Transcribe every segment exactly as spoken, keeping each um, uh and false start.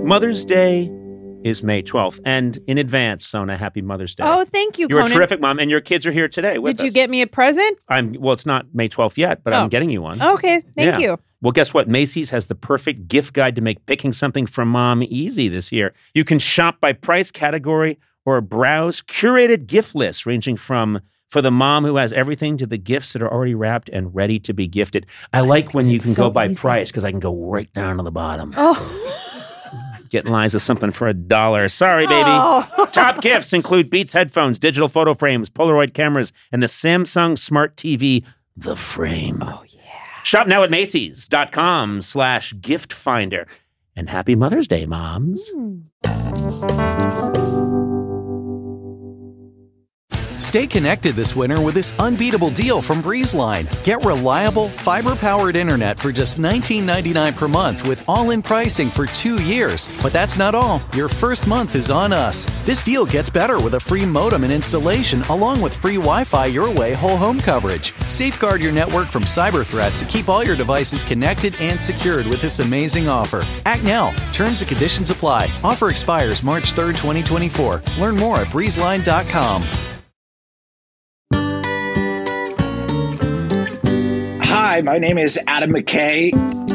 Mother's Day is May twelfth. And in advance, Sona, happy Mother's Day. Oh, thank you, You're Conan. a terrific mom, and your kids are here today with Did you us. get me a present? I'm Well, it's not May twelfth yet, but Oh. I'm getting you one. Okay, thank Yeah. you. Well, guess what? Macy's has the perfect gift guide to make picking something from mom easy this year. You can shop by price category or browse curated gift lists ranging from for the mom who has everything to the gifts that are already wrapped and ready to be gifted. I like when you it's can so go by easy. price because I can go right down to the bottom. Oh, Get Liza something for a dollar. Sorry, baby. Oh. Top gifts include Beats headphones, digital photo frames, Polaroid cameras, and the Samsung Smart T V, The Frame. Oh, yeah. Shop now at Macy's.com slash gift finder. And happy Mother's Day, moms. Stay connected this winter with this unbeatable deal from BreezeLine. Get reliable, fiber-powered internet for just nineteen ninety-nine per month with all-in pricing for two years. But that's not all. Your first month is on us. This deal gets better with a free modem and installation along with free Wi-Fi your way whole home coverage. Safeguard your network from cyber threats and keep all your devices connected and secured with this amazing offer. Act now. Terms and conditions apply. Offer expires March third, twenty twenty-four. Learn more at breeze line dot com. Hi, my name is Adam McKay,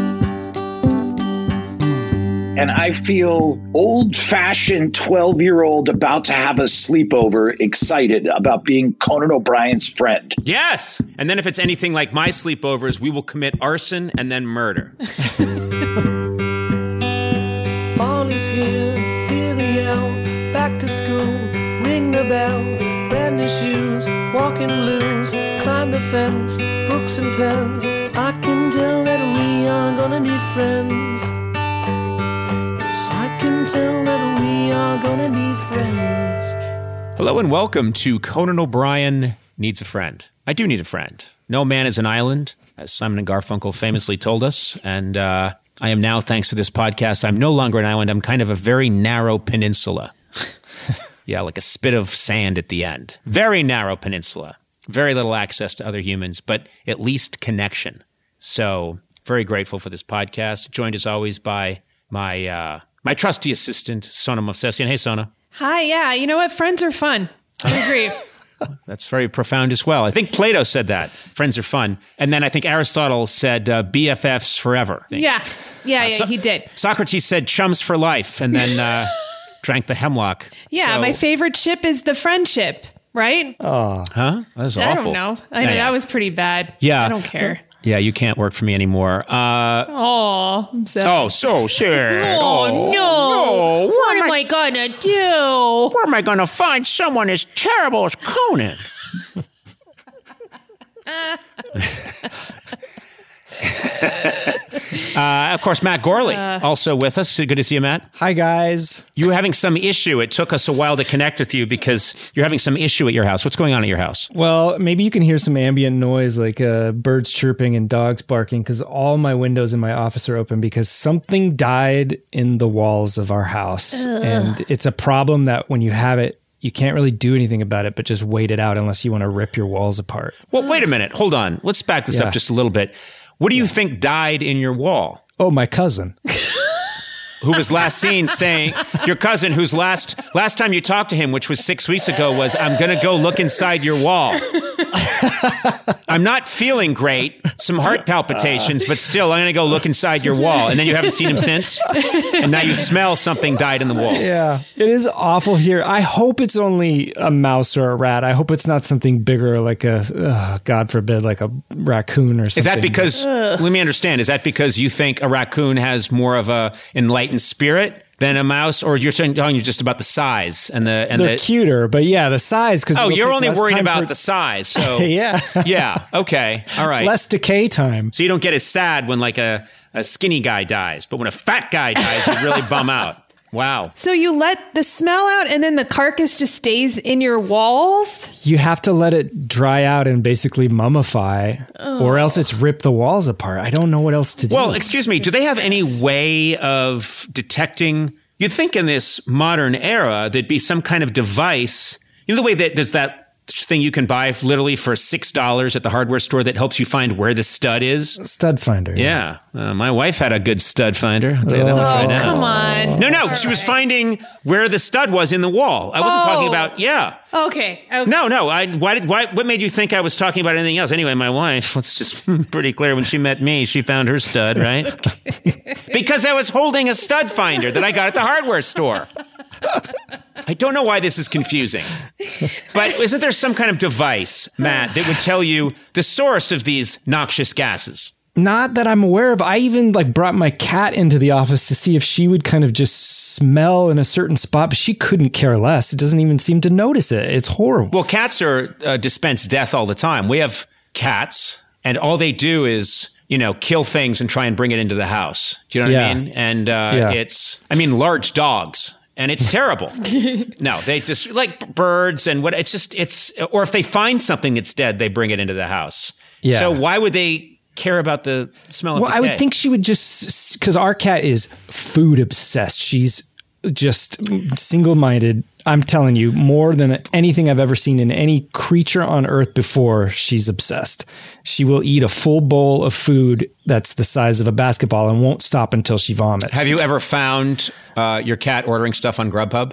and I feel old-fashioned twelve-year-old about to have a sleepover, excited about being Conan O'Brien's friend. Yes. And then if it's anything like my sleepovers, we will commit arson and then murder. Fall is here, hear the yell, back to school, ring the bell, brand new shoes, walking blues, climb the fence, books and pens, I can tell that we are gonna be friends. Yes, I can tell that we are gonna be friends. Hello and welcome to Conan O'Brien Needs a Friend. I do need a friend. No man is an island, as Simon and Garfunkel famously told us. And uh, I am now, thanks to this podcast, I'm no longer an island. I'm kind of a very narrow peninsula. Yeah, like a spit of sand at the end. Very narrow peninsula. Very little access to other humans, but at least connection. So very grateful for this podcast. Joined as always by my uh, my trusty assistant, Sona Movsesian. Hey, Sona. Hi, yeah. You know what? Friends are fun. I agree. That's very profound as well. I think Plato said that. Friends are fun. And then I think Aristotle said uh, B F Fs forever. I think. Yeah. Yeah, yeah, So- he did. Socrates said chums for life and then uh, drank the hemlock. Yeah, So- my favorite ship is the friendship, right? Huh? That was I awful. don't know. I Yeah, mean, yeah. that was pretty bad. Yeah. I don't care. Yeah, you can't work for me anymore. Uh, Oh, I'm so. oh, so sad. Oh, no. no. What am I gonna do? Where am I going to find someone as terrible as Conan? uh, of course, Matt Gorley, also with us. Good to see you, Matt. Hi, guys. You were having some issue. It took us a while to connect with you because you're having some issue at your house. What's going on at your house? Well, maybe you can hear some ambient noise like uh, birds chirping and dogs barking because all my windows in my office are open because something died in the walls of our house. Ugh. And it's a problem that when you have it, you can't really do anything about it, but just wait it out unless you want to rip your walls apart. Well, wait a minute. Hold on. Let's back this Yeah. up just a little bit. What do you think died in your wall? Oh, my cousin. Who was last seen saying, your cousin whose last last time you talked to him, which was six weeks ago, was, I'm going to go look inside your wall. I'm not feeling great, some heart palpitations, but still, I'm going to go look inside your wall. And then you haven't seen him since? And now you smell something died in the wall. Yeah, it is awful here. I hope it's only a mouse or a rat. I hope it's not something bigger like a, uh, God forbid, like a raccoon or something. Is that because, let me understand, is that because you think a raccoon has more of a enlightened spirit than a mouse, or you're telling you just about the size and the and They're the cuter, but yeah, the size. Because oh, you're only worried about the size. So yeah, yeah, okay, all right. Less decay time. So you don't get as sad when like a, a skinny guy dies, but when a fat guy dies, you really bum out. Wow. So you let the smell out and then the carcass just stays in your walls? You have to let it dry out and basically mummify, Oh. or else it's rip the walls apart. I don't know what else to do. Well, excuse me, do they have any way of detecting? You'd think in this modern era there'd be some kind of device. You know the way that does that thing you can buy literally for six dollars at the hardware store that helps you find where the stud is? Stud finder. Yeah. Uh, my wife had a good stud finder. I'll tell you that much right Oh, now. come on. No, no. She was finding where the stud was in the wall. I wasn't Oh. talking about, yeah. Okay. okay. No, no. I, why did, why, what made you think I was talking about anything else? Anyway, my wife, it's just pretty clear when she met me, she found her stud, right? Because I was holding a stud finder that I got at the hardware store. I don't know why this is confusing, but isn't there some kind of device, Matt, that would tell you the source of these noxious gases? Not that I'm aware of. I even like brought my cat into the office to see if she would kind of just smell in a certain spot, but she couldn't care less. It doesn't even seem to notice it. It's horrible. Well, cats are uh, dispense death all the time. We have cats, and all they do is, you know, kill things and try and bring it into the house. Do you know what Yeah. I mean? And uh, Yeah. it's, I mean, large dogs. And it's terrible. No, they just like birds and what it's just, it's, or if they find something that's dead, they bring it into the house. Yeah. So why would they care about the smell of Well, I decay? would think she would just, because our cat is food obsessed. She's just single-minded. I'm telling you, more than anything I've ever seen in any creature on earth before, she's obsessed. She will eat a full bowl of food that's the size of a basketball and won't stop until she vomits. Have you ever found uh, your cat ordering stuff on Grubhub?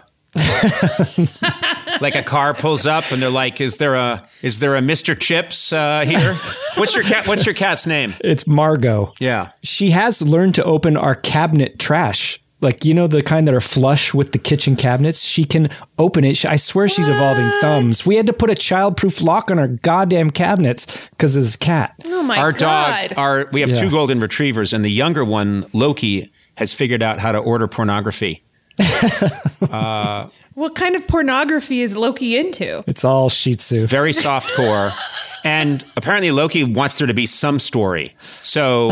Like a car pulls up and they're like, "Is there a is there a Mister Chips uh, here?" What's your cat? What's your cat's name? It's Margot. Yeah. She has learned to open our cabinet trash. Like, you know, the kind that are flush with the kitchen cabinets. She can open it. I swear she's evolving thumbs. We had to put a childproof lock on our goddamn cabinets because of this cat. Oh my our God. dog, our we have Yeah. two golden retrievers, and the younger one, Loki, has figured out how to order pornography. What kind of pornography is Loki into? It's all Shih Tzu. Very soft core. And apparently Loki wants there to be some story. So,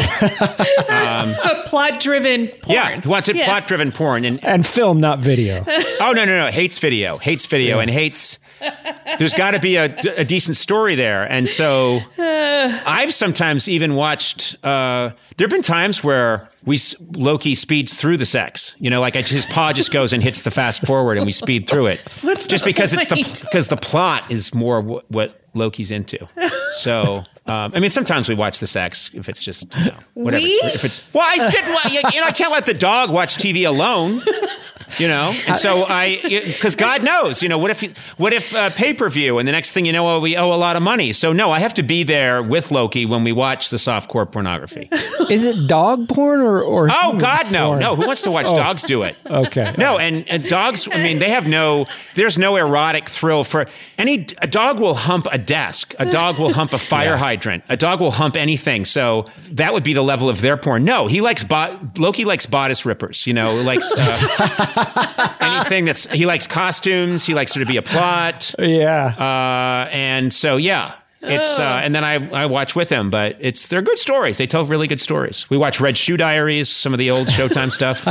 A plot-driven porn. yeah, he wants it Yeah. plot-driven porn. And, And film, not video. oh, no, no, no. Hates video. Hates video and hates... There's got to be a, a decent story there. And so I've sometimes even watched... Uh, there have been times where we Loki speeds through the sex. You know, like I, his paw just goes and hits the fast forward and we speed through it. What's just the because it's the point? because the plot is more w- what Loki's into. So, um, I mean, sometimes we watch the sex if it's just, you know, whatever. We? If it's, well, I sit, and wa- you, you know, I can't let the dog watch T V alone. You know, and so I, because God knows, you know, what if, you, what if uh, pay per view, and the next thing you know, we owe a lot of money. So no, I have to be there with Loki when we watch the softcore pornography. Is it dog porn or? or Oh human God, no, porn? no. Who wants to watch dogs do it? Okay. No, and, and dogs, I mean, they have no, there's no erotic thrill for any, a dog will hump a desk. A dog will hump a fire hydrant. A dog will hump anything. So that would be the level of their porn. No, he likes, bo- Loki likes bodice rippers, you know, likes uh, anything that's, he likes costumes. He likes there to be a plot. Yeah. Uh, and so, yeah. It's uh, and then I I watch with him, but it's they're good stories. They tell really good stories. We watch Red Shoe Diaries, some of the old Showtime stuff.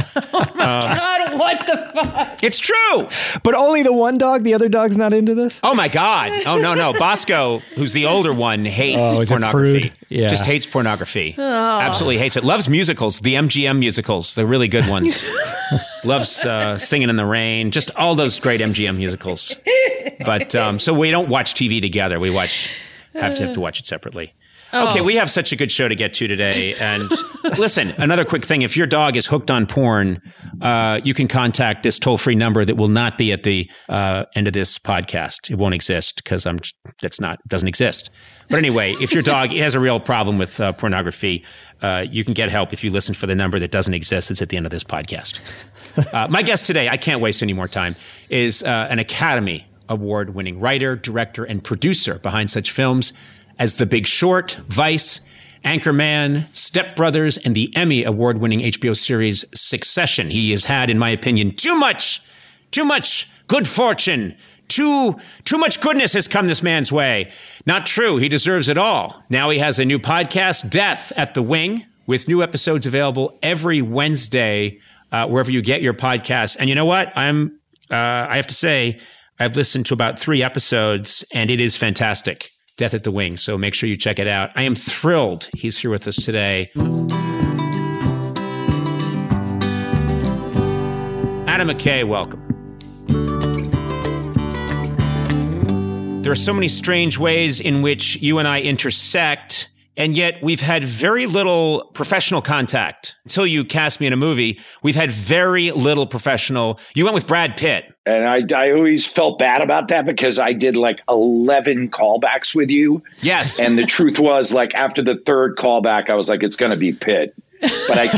God, what the fuck? It's true. But only the one dog? The other dog's not into this? Oh my God. Oh no no. Bosco, who's the older one, hates Oh, he's a pornography. prude. Yeah. Just hates pornography. Absolutely hates it. Loves musicals, the M G M musicals, the really good ones. Loves uh, Singing in the Rain, just all those great M G M musicals. But um, so we don't watch T V together. We watch. Have to have to watch it separately. Okay, we have such a good show to get to today. And listen, another quick thing. If your dog is hooked on porn, uh, you can contact this toll-free number that will not be at the uh, end of this podcast. It won't exist because I'm that's not doesn't exist. But anyway, if your dog has a real problem with uh, pornography, uh, you can get help if you listen for the number that doesn't exist. It's at the end of this podcast. Uh, my guest today, I can't waste any more time, is uh, an Academy Award-winning writer, director, and producer behind such films as The Big Short, Vice, Anchorman, Step Brothers, and the Emmy Award-winning H B O series Succession. He has had, in my opinion, too much, too much good fortune. Too, too much goodness has come this man's way. Not true. He deserves it all. Now he has a new podcast, Death at the Wing, with new episodes available every Wednesday, uh, wherever you get your podcasts. And you know what? I'm, uh, I have to say, I've listened to about three episodes, and it is fantastic. Death at the Wing. So make sure you check it out. I am thrilled he's here with us today. Adam McKay, welcome. There are so many strange ways in which you and I intersect, and yet we've had very little professional contact. Until you cast me in a movie, we've had very little professional. You went with Brad Pitt. And I, I always felt bad about that because I did like eleven callbacks with you. Yes. And the truth was, like, after the third callback, I was like, it's going to be Pitt. But I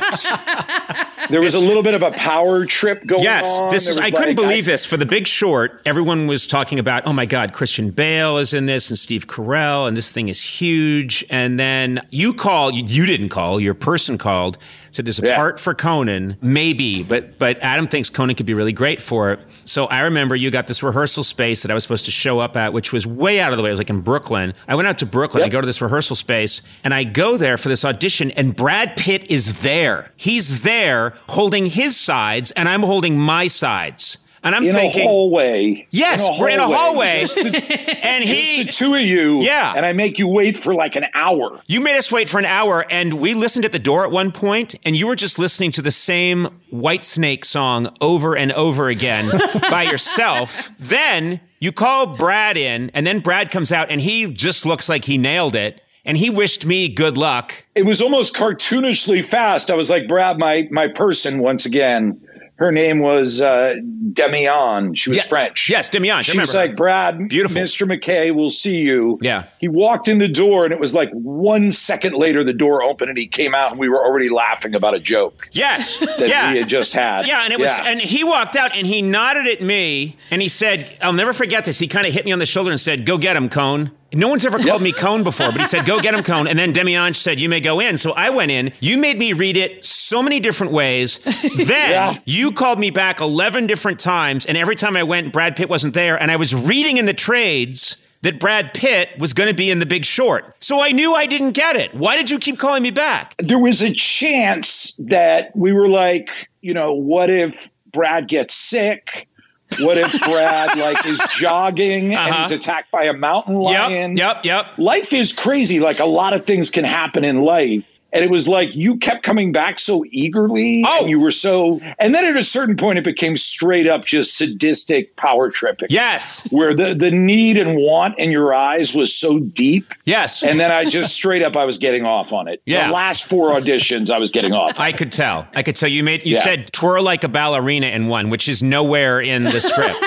kept, there was a little bit of a power trip going yes, on. Yes, this is, I like, couldn't believe I, this. For The Big Short, everyone was talking about, oh my God, Christian Bale is in this and Steve Carell, and this thing is huge. And then you call, you, you didn't call, your person called, said there's a yeah. part for Conan, maybe, but but Adam thinks Conan could be really great for it. So I remember you got this rehearsal space that I was supposed to show up at, which was way out of the way. It was like in Brooklyn. I went out to Brooklyn. Yep. I go to this rehearsal space, and I go there for this audition, and Brad Pitt is there. He's there holding his sides, and I'm holding my sides. And I'm in thinking, a hallway. Yes, in a we're in a hallway. Just the, and he, just the two of you. Yeah. And I make you wait for like an hour. You made us wait for an hour, and we listened at the door at one point, and you were just listening to the same Whitesnake song over and over again by yourself. Then you call Brad in, and then Brad comes out, and he just looks like he nailed it. And he wished me good luck. It was almost cartoonishly fast. I was like, Brad, my my person, once again, her name was uh, Demian. She was yeah. French. Yes, Demian. She was like, Brad, beautiful. Mister McKay, we'll see you. Yeah. He walked in the door, and it was like one second later, the door opened, and he came out, and we were already laughing about a joke. Yes. that yeah. we had just had. Yeah, and it was, yeah. and he walked out, and he nodded at me, and he said, I'll never forget this. He kind of hit me on the shoulder and said, go get him, Cone. No one's ever called me Cone before, but he said, go get him, Cone. And then Demian said, you may go in. So I went in. You made me read it so many different ways. Then yeah. you called me back eleven different times. And every time I went, Brad Pitt wasn't there. And I was reading in the trades that Brad Pitt was going to be in The Big Short. So I knew I didn't get it. Why did you keep calling me back? There was a chance that we were like, you know, what if Brad gets sick? What if Brad like is jogging uh-huh. and he's attacked by a mountain lion? Yep, yep, yep. Life is crazy. Like a lot of things can happen in life. And it was like you kept coming back so eagerly. Oh. And you were so. And then at a certain point, it became straight up just sadistic power tripping. Yes. Where the, the need and want in your eyes was so deep. Yes. And then I just straight up, I was getting off on it. Yeah. The last four auditions, I was getting off. I could tell. I could tell. You made. You yeah. said twirl like a ballerina in one, which is nowhere in the script.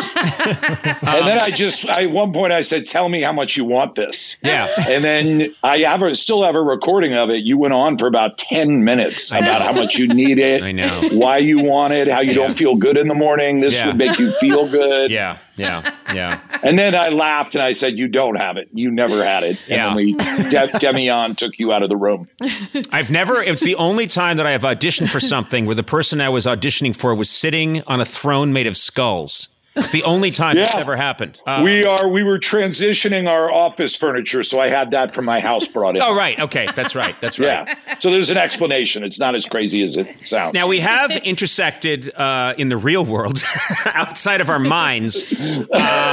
um, and then I just, I, at one point I said, tell me how much you want this. Yeah. And then I have a, still have a recording of it. You went on for about ten minutes about how much you need it. I know. Why you want it, how you yeah. don't feel good in the morning. This yeah. would make you feel good. Yeah, yeah, yeah. And then I laughed and I said, you don't have it. You never had it. And yeah. then we, De- Demian took you out of the room. I've never, it's the only time that I have auditioned for something where the person I was auditioning for was sitting on a throne made of skulls. It's the only time yeah. it's ever happened. Uh, we are. We were transitioning our office furniture, so I had that from my house brought in. Oh, right. Okay. That's right. That's right. Yeah. So there's an explanation. It's not as crazy as it sounds. Now, we have intersected uh, in the real world, outside of our minds. Uh,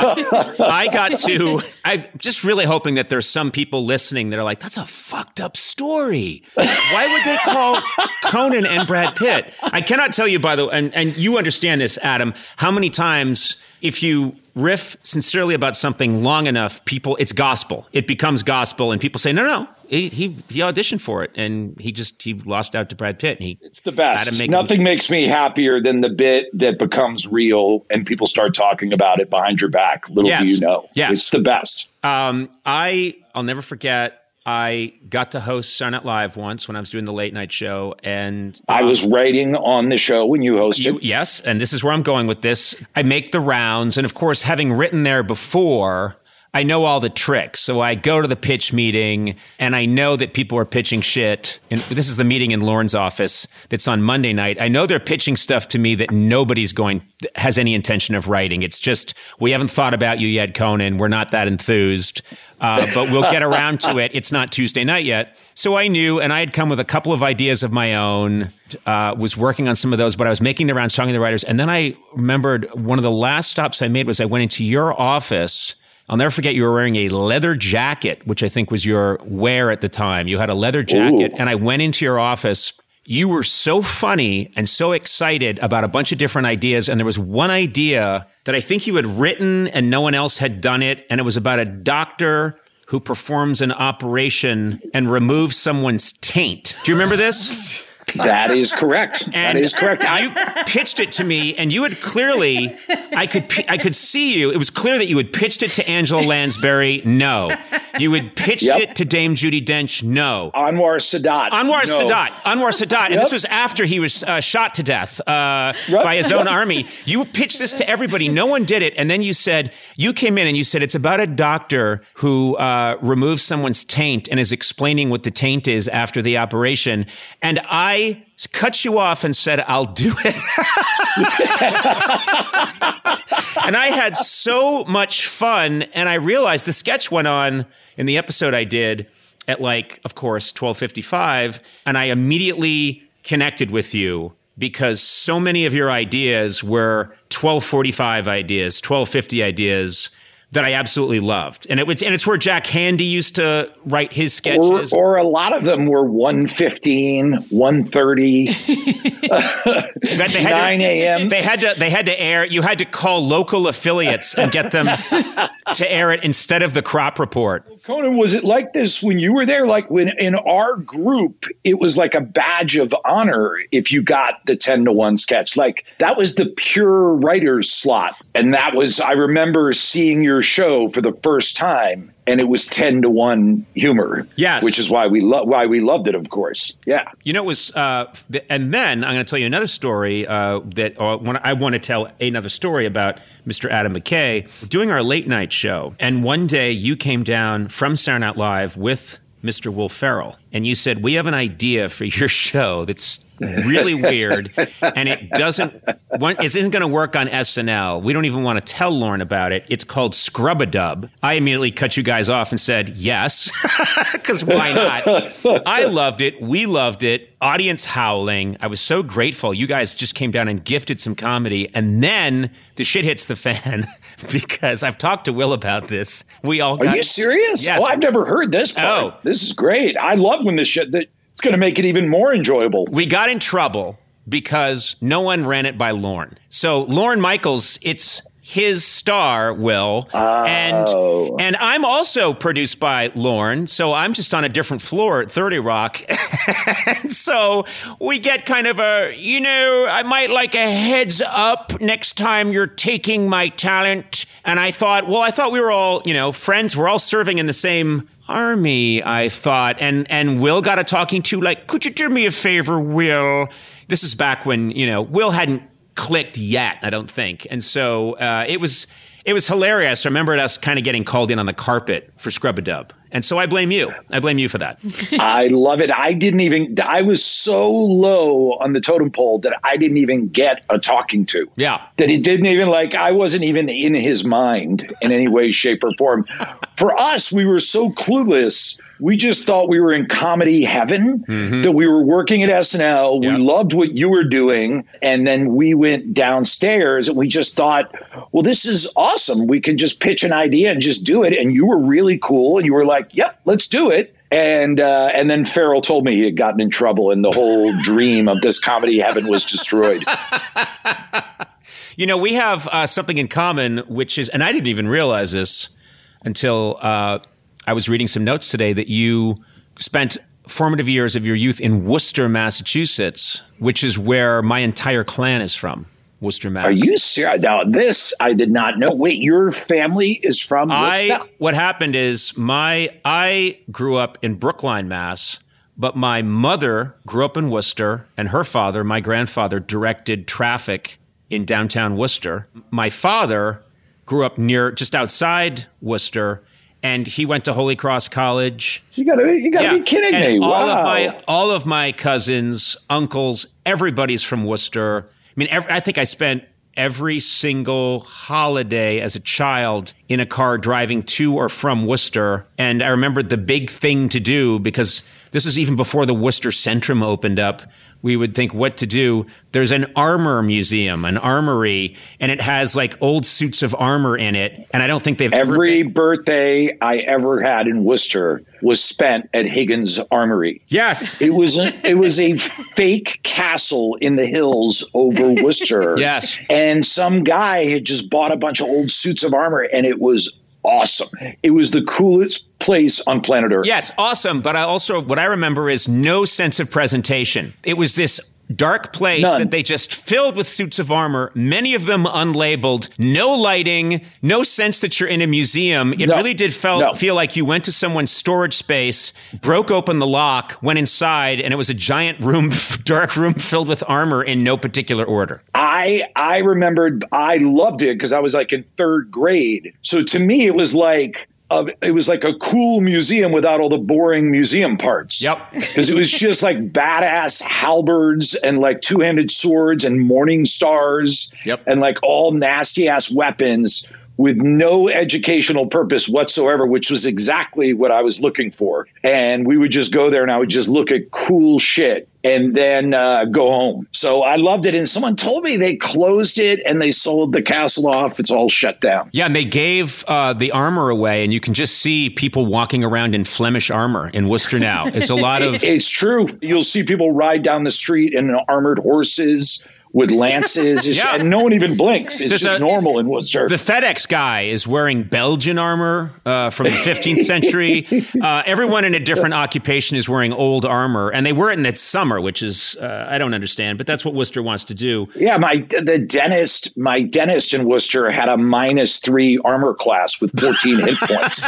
I got to, I'm just really hoping that there's some people listening that are like, that's a fucked up story. Why would they call Conan and Brad Pitt? I cannot tell you, by the way, and, and you understand this, Adam, how many times if you riff sincerely about something long enough, people, it's gospel. It becomes gospel, and people say, no, no, he he, he auditioned for it, and he just, he lost out to Brad Pitt. And he, it's the best. Make Nothing him- makes me happier than the bit that becomes real, and people start talking about it behind your back. Little yes. do you know. Yes. It's the best. Um, I, I'll never forget, I got to host Saturday Night Live once when I was doing the late night show, and um, I was writing on the show when you hosted. You, yes, and this is where I'm going with this. I make the rounds, and of course, having written there before, I know all the tricks. So I go to the pitch meeting, and I know that people are pitching shit. And this is the meeting in Lorne's office that's on Monday night. I know they're pitching stuff to me that nobody's going has any intention of writing. It's just, we haven't thought about you yet, Conan. We're not that enthused. Uh, but we'll get around to it. It's not Tuesday night yet. So I knew, and I had come with a couple of ideas of my own, uh, was working on some of those, but I was making the rounds, talking to the writers. And then I remembered one of the last stops I made was I went into your office. I'll never forget, you were wearing a leather jacket, which I think was your wear at the time. You had a leather jacket, Ooh. And I went into your office. You were so funny and so excited about a bunch of different ideas, and there was one idea that I think you had written and no one else had done it. And it was about a doctor who performs an operation and removes someone's taint. Do you remember this? That is correct. And that is correct. You pitched it to me, and you had clearly, I could, I could see you. It was clear that you had pitched it to Angela Lansbury. No, you had pitched yep. it to Dame Judi Dench. No, Anwar Sadat. Anwar no. Sadat. Anwar Sadat. And yep. this was after he was uh, shot to death uh, right. by his own army. You pitched this to everybody. No one did it, and then you said you came in and you said it's about a doctor who uh, removes someone's taint and is explaining what the taint is after the operation, and I. I cut you off and said, I'll do it. And I had so much fun. And I realized the sketch went on in the episode I did at like, of course, twelve fifty-five. And I immediately connected with you because so many of your ideas were twelve forty-five ideas, twelve fifty ideas that I absolutely loved. And it was, and it's where Jack Handy used to write his sketches. Or, or a lot of them were one fifteen, one thirty, nine a.m. They had to they had to air, you had to call local affiliates and get them to air it instead of the Crop Report. Conan, was it like this when you were there? Like when in our group, it was like a badge of honor if you got the ten to one sketch. Like that was the pure writer's slot. And that was, I remember seeing your show for the first time, and it was ten to one humor. Yes. Which is why we lo- why we loved it, of course. Yeah. You know, it was, uh, th- and then I'm going to tell you another story uh, that uh, when I want to tell another story about Mister Adam McKay doing our late night show. And one day you came down from Saturday Night Live with Mister Will Ferrell, and you said, we have an idea for your show that's really weird, and it doesn't, it isn't going to work on S N L. We don't even want to tell Lorne about it. It's called Scrub-a-Dub. I immediately cut you guys off and said, yes, because why not? I loved it. We loved it. Audience howling. I was so grateful. You guys just came down and gifted some comedy, and then the shit hits the fan. Because I've talked to Will about this. We all got, Are you serious? Yes. Oh, I've never heard this part. Oh. This is great. I love when this shit, that it's going to make it even more enjoyable. We got in trouble because no one ran it by Lorne. So Lorne Michaels, it's his star, Will. Oh. And and I'm also produced by Lorne, so I'm just on a different floor at thirty Rock. And so we get kind of a, you know, I might like a heads up next time you're taking my talent. And I thought, well, I thought we were all, you know, friends. We're all serving in the same army, I thought. And, and Will got a talking to, like, could you do me a favor, Will? This is back when, you know, Will hadn't clicked yet, I don't think. And so uh, it was it was hilarious. I remember us kind of getting called in on the carpet for Scrub-a-Dub. And so I blame you. I blame you for that. I love it. I didn't even, I was so low on the totem pole that I didn't even get a talking to. Yeah. That he didn't even like, I wasn't even in his mind in any way, shape, or form. For us, we were so clueless. We just thought we were in comedy heaven, mm-hmm. that we were working at S N L. Yep. We loved what you were doing. And then we went downstairs and we just thought, well, this is awesome. We could just pitch an idea and just do it. And you were really cool. And you were like, yep, let's do it. And uh, and then Ferrell told me he had gotten in trouble and the whole dream of this comedy heaven was destroyed. You know, we have uh, something in common, which is, and I didn't even realize this until uh, I was reading some notes today, that you spent formative years of your youth in Worcester, Massachusetts, which is where my entire clan is from. Worcester, Mass. Are you serious? Now, this I did not know. Wait, your family is from Worcester? I, what happened is my I grew up in Brookline, Mass., but my mother grew up in Worcester, and her father, my grandfather, directed traffic in downtown Worcester. My father grew up near, just outside Worcester, and he went to Holy Cross College. You gotta, you gotta yeah. be kidding and me! All wow. of my, all of my cousins, uncles, everybody's from Worcester. I mean, every, I think I spent every single holiday as a child in a car driving to or from Worcester. And I remember the big thing to do, because this is even before the Worcester Centrum opened up, we would think what to do. There's an armor museum, an armory, and it has like old suits of armor in it. And I don't think they've Every ever been- birthday I ever had in Worcester was spent at Higgins Armory. Yes. It was a, it was a fake castle in the hills over Worcester. Yes. And some guy had just bought a bunch of old suits of armor, and it was awesome. It was the coolest place on planet Earth. Yes, awesome. But I also, what I remember is no sense of presentation. It was this dark place None. that they just filled with suits of armor, many of them unlabeled, no lighting, no sense that you're in a museum. It No. really did felt, No. feel like you went to someone's storage space, broke open the lock, went inside, and it was a giant room, dark room filled with armor in no particular order. I I remembered I loved it because I was like in third grade. So to me, it was like uh, it was like a cool museum without all the boring museum parts. Yep. Because it was just like badass halberds and like two-handed swords and morning stars. Yep. And like all nasty ass weapons with no educational purpose whatsoever, which was exactly what I was looking for. And we would just go there and I would just look at cool shit and then uh, go home. So I loved it. And someone told me they closed it and they sold the castle off. It's all shut down. Yeah, and they gave uh, the armor away, and you can just see people walking around in Flemish armor in Worcester now. It's a lot of... It's true. You'll see people ride down the street in armored horses with lances. It's- Yeah. And no one even blinks. It's There's just a- normal in Worcester. The FedEx guy is wearing Belgian armor uh, from the fifteenth century. Uh, everyone in a different occupation is wearing old armor, and they wear it in the summer, which is, uh, I don't understand, but that's what Worcester wants to do. Yeah, my the dentist, my dentist in Worcester had a minus three armor class with fourteen hit points.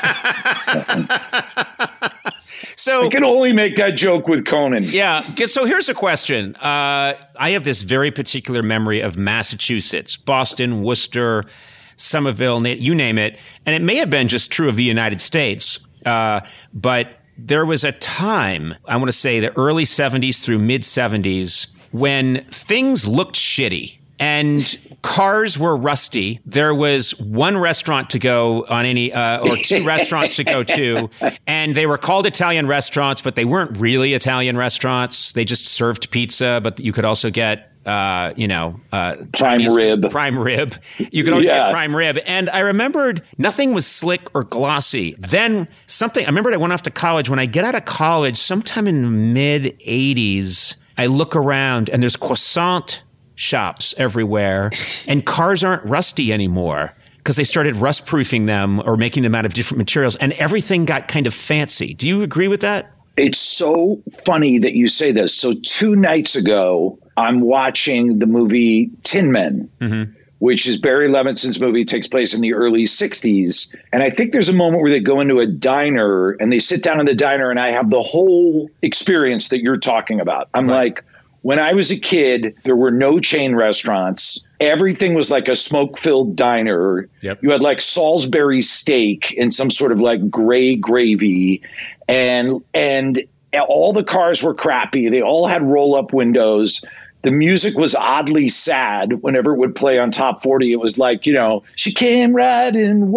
So I can only make that joke with Conan. Yeah. So here's a question. Uh, I have this very particular memory of Massachusetts, Boston, Worcester, Somerville, you name it. And it may have been just true of the United States. Uh, but there was a time, I want to say the early seventies through mid seventies, when things looked shitty. And cars were rusty. There was one restaurant to go on any, uh, or two restaurants to go to, and they were called Italian restaurants, but they weren't really Italian restaurants. They just served pizza, but you could also get, uh, you know, uh, Prime Chinese- rib. Prime rib. You could always Yeah. get prime rib. And I remembered nothing was slick or glossy. Then something, I remembered I went off to college. When I get out of college, sometime in the mid eighties, I look around and there's croissant shops everywhere, and cars aren't rusty anymore because they started rust proofing them or making them out of different materials, and everything got kind of fancy. Do you agree with that? It's so funny that you say this. So two nights ago, I'm watching the movie Tin Men, mm-hmm. which is Barry Levinson's movie. It takes place in the early sixties. And I think there's a moment where they go into a diner and they sit down in the diner, and I have the whole experience that you're talking about. I'm Right. like, when I was a kid, there were no chain restaurants. Everything was like a smoke-filled diner. Yep. You had like Salisbury steak and some sort of like gray gravy. And and all the cars were crappy. They all had roll-up windows. The music was oddly sad whenever it would play on Top forty. It was like, you know, she came riding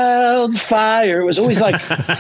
wildfire. It was always like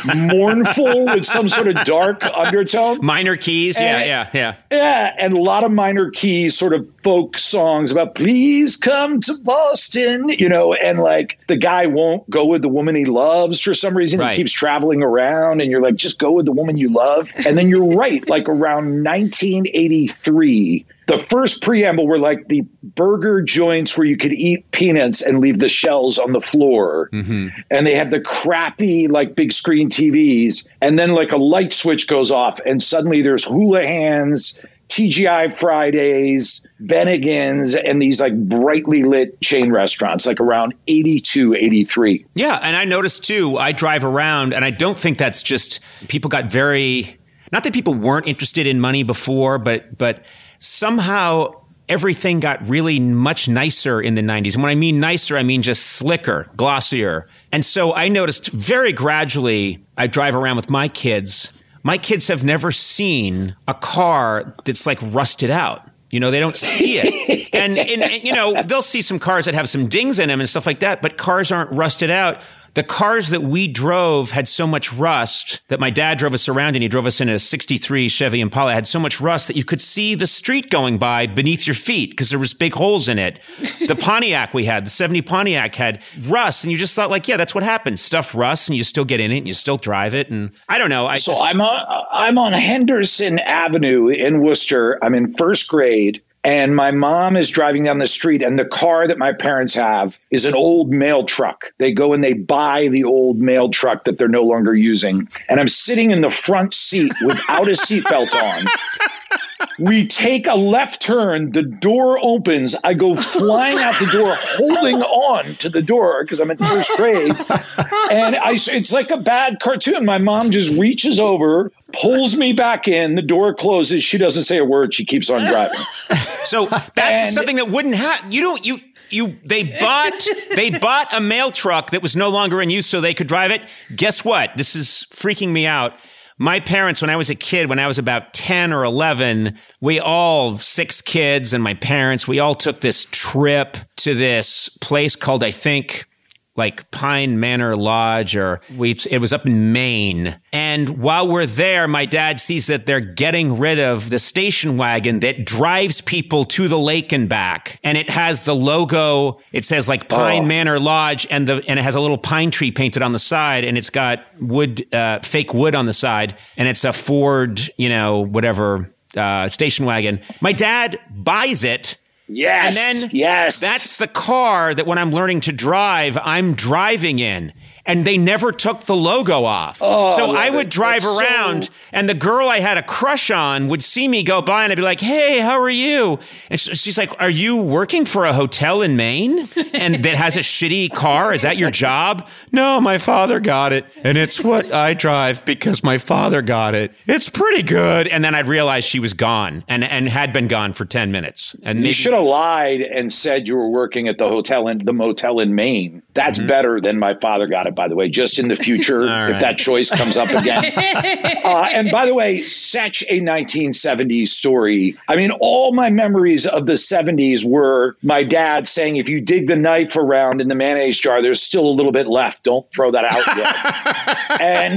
mournful with some sort of dark undertone. Minor keys. Yeah, And- yeah, yeah. Yeah, and a lot of minor key sort of folk songs about please come to Boston, you know, and like the guy won't go with the woman he loves for some reason. Right. He keeps traveling around and you're like, just go with the woman you love. And then you're right, like around nineteen eighty-three, the first preamble were like the burger joints where you could eat peanuts and leave the shells on the floor. Mm-hmm. And they had the crappy, like big screen T Vs. And then like a light switch goes off and suddenly there's Houlihan's, T G I Fridays, Bennigan's, and these like brightly lit chain restaurants, like around eighty-two, eighty-three. Yeah, and I noticed too, I drive around, and I don't think that's just, people got very, not that people weren't interested in money before, but but somehow everything got really much nicer in the nineties. And when I mean nicer, I mean just slicker, glossier. And so I noticed very gradually, I drive around with my kids. My kids have never seen a car that's like rusted out. You know, they don't see it. And, and, and, you know, they'll see some cars that have some dings in them and stuff like that, but cars aren't rusted out. the cars that we drove had so much rust that my dad drove us around, and he drove us in a sixty-three Chevy Impala, had so much rust that you could see the street going by beneath your feet because there was big holes in it. The Pontiac we had, the seventy Pontiac had rust, and you just thought like, yeah, that's what happens. Stuff rusts and you still get in it and you still drive it. And I don't know. I so just, I'm on, I'm on Henderson Avenue in Worcester. I'm in first grade. And my mom is driving down the street, and the car that my parents have is an old mail truck. They go and they buy the old mail truck that they're no longer using. And I'm sitting in the front seat without a seatbelt on. We take a left turn. The door opens. I go flying out the door, holding on to the door because I'm in first grade. And I, it's like a bad cartoon. My mom just reaches over, pulls me back in. The door closes. She doesn't say a word. She keeps on driving. So that's And- something that wouldn't happen. You don't, you, you, they bought, they bought a mail truck that was no longer in use so they could drive it. Guess what? This is freaking me out. My parents, when I was a kid, when I was about ten or eleven, we all, six kids and my parents, we all took this trip to this place called, I think, like Pine Manor Lodge, or we, it was up in Maine. And while we're there, my dad sees that they're getting rid of the station wagon that drives people to the lake and back. And it has the logo, it says like Pine Oh. Manor Lodge, and the and it has a little pine tree painted on the side, and it's got wood, uh, fake wood on the side, and it's a Ford, you know, whatever, uh, station wagon. My dad buys it. Yes. And then yes. that's the car that when I'm learning to drive, I'm driving in. And they never took the logo off. Oh, so I I love would it. drive That's around, so- and the girl I had a crush on would see me go by, and I'd be like, hey, how are you? And sh- she's like, are you working for a hotel in Maine and that has a shitty car? Is that your job? No, my father got it, and it's what I drive because my father got it. It's pretty good. And then I'd realize she was gone and, and had been gone for ten minutes. And You maybe- should have lied and said you were working at the hotel in the motel in Maine. That's better than my father got it, by the way, just in the future, All if right. that choice comes up again. uh, and by the way, such a nineteen seventies story. I mean, all my memories of the seventies were my dad saying, if you dig the knife around in the mayonnaise jar, there's still a little bit left. Don't throw that out yet. And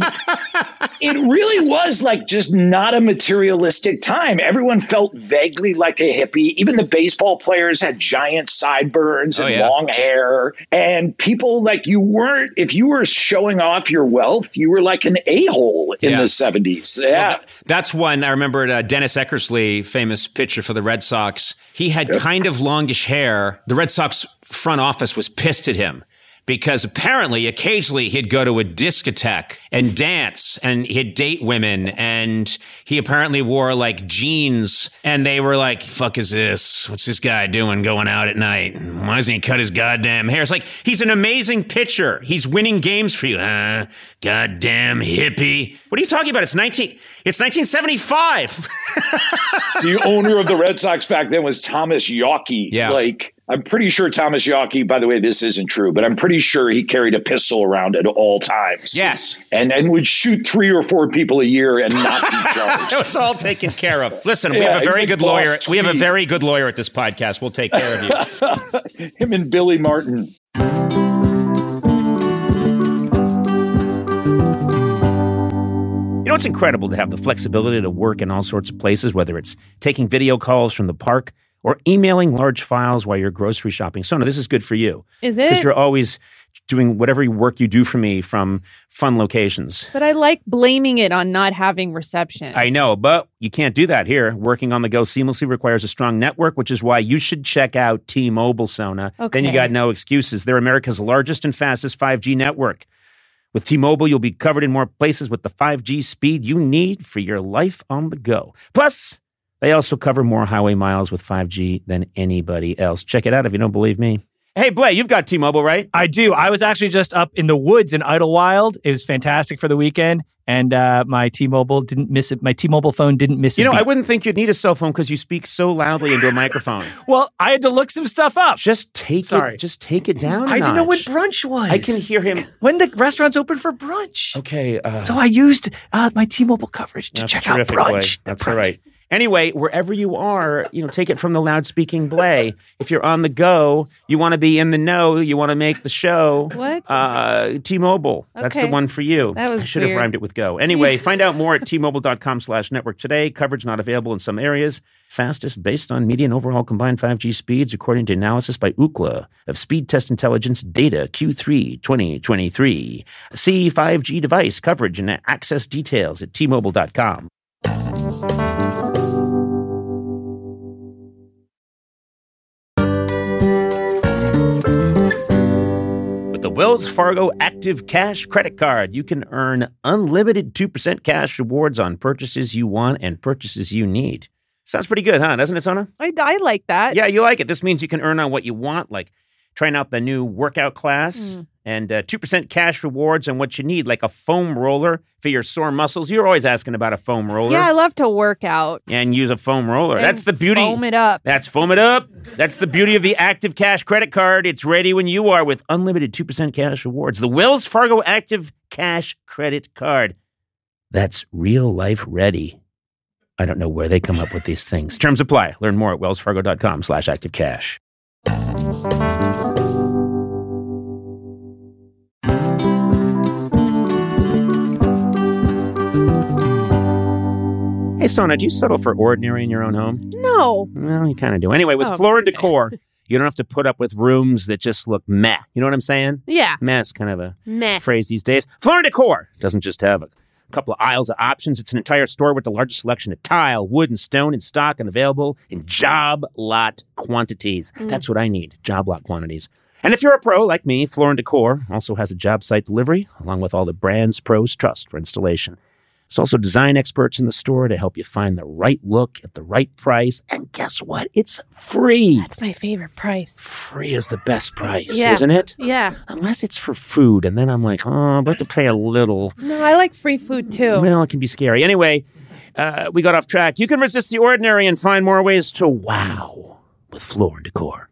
it really was like just not a materialistic time. Everyone felt vaguely like a hippie. Even the baseball players had giant sideburns and Oh, yeah. long hair. And people like you weren't, if you were showing off your wealth, you were like an a-hole in Yeah. the seventies. Yeah. Well, that- that's one I remembered. Uh, Dennis Eckersley, famous pitcher for the Red Sox. He had kind of longish hair. The Red Sox front office was pissed at him because apparently, occasionally, he'd go to a discotheque and dance, and he'd date women, and he apparently wore like jeans, and they were like, "Fuck is this? What's this guy doing going out at night? Why doesn't he cut his goddamn hair?" It's like he's an amazing pitcher. He's winning games for you. Uh, goddamn hippie. What are you talking about? It's nineteen. It's nineteen seventy-five. The owner of the Red Sox back then was Thomas Yawkey. Yeah. Like, I'm pretty sure Thomas Yawkey, by the way, this isn't true, but I'm pretty sure he carried a pistol around at all times. Yes. And and would shoot three or four people a year and not be It charged. was all taken care of. Listen, we Yeah, have a he's very a good boss lawyer. We have a tweed. very good lawyer at this podcast. We'll take care of you. Him and Billy Martin. You know, it's incredible to have the flexibility to work in all sorts of places, whether it's taking video calls from the park or emailing large files while you're grocery shopping. Sona, this is good for you. Is Because it? you're always doing whatever work you do for me from fun locations. But I like blaming it on not having reception. I know, but you can't do that here. Working on the go seamlessly requires a strong network, which is why you should check out T-Mobile, Sona. Then you Okay. got no excuses. They're America's largest and fastest five G network. With T-Mobile, you'll be covered in more places with the five G speed you need for your life on the go. Plus, they also cover more highway miles with five G than anybody else. Check it out if you don't believe me. Hey, Blay, you've got T-Mobile, right? I do. I was actually just up in the woods in Idlewild. It was fantastic for the weekend, and uh, my T-Mobile didn't miss it. My T-Mobile phone didn't miss it. You know, I wouldn't think you'd need a cell phone because you speak so loudly into a microphone. Well, I had to look some stuff up. Just take Sorry. it. Just take it down. a I didn't know when notch. brunch was. I can hear him. when the restaurant's open for brunch. Okay. Uh, So I used uh, my T-Mobile coverage to that's check out terrific, brunch. Blay. The That's brunch. all right. Anyway, wherever you are, you know, take it from the loudspeaking Blay. If you're on the go, you want to be in the know, you want to make the show. What? Uh, T-Mobile. That's the Okay. one for you. That was I should have weird. rhymed it with go. Anyway, find out more at T-Mobile.com slash network today. Coverage not available in some areas. Fastest based on median overall combined five G speeds, according to analysis by Ookla of Speed Test Intelligence data Q three twenty twenty-three. See five G device coverage and access details at T Mobile dot com. With the Wells Fargo Active Cash credit card, you can earn unlimited two percent cash rewards on purchases you want and purchases you need. Sounds pretty good, huh? Doesn't it, Sona? I, I like that. Yeah, you like it. This means you can earn on what you want, like trying out the new workout class Mm. and uh, two percent cash rewards on what you need, like a foam roller for your sore muscles. You're always asking about a foam roller. Yeah, I love to work out. And use a foam roller. and That's the beauty. Foam it up. That's Foam It Up. That's the beauty of the Active Cash credit card. It's ready when you are with unlimited two percent cash rewards. The Wells Fargo Active Cash credit card. That's real life ready. I don't know where they come up with these things. Terms apply. Learn more at wellsfargo.com slash active cash. Hey, Sona, do you settle for ordinary in your own home? No. Well, you kind of do. Anyway, with Oh, Floor and okay. Decor, you don't have to put up with rooms that just look meh. You know what I'm saying? Yeah. Meh is kind of a Meh. phrase these days. Floor and Decor doesn't just have a couple of aisles of options. It's an entire store with the largest selection of tile, wood, and stone in stock and available in job lot quantities. That's what I need, job lot quantities. And if you're a pro like me, Floor and Decor also has a job site delivery, along with all the brands pros trust for installation. There's also design experts in the store to help you find the right look at the right price. And guess what? It's free. That's my favorite price. Free is the best price, Yeah. isn't it? Yeah. Unless it's for food. And then I'm like, oh, I'm about to pay a little. No, I like free food too. Well, it can be scary. Anyway, uh, we got off track. You can resist the ordinary and find more ways to wow with Floor and Decor.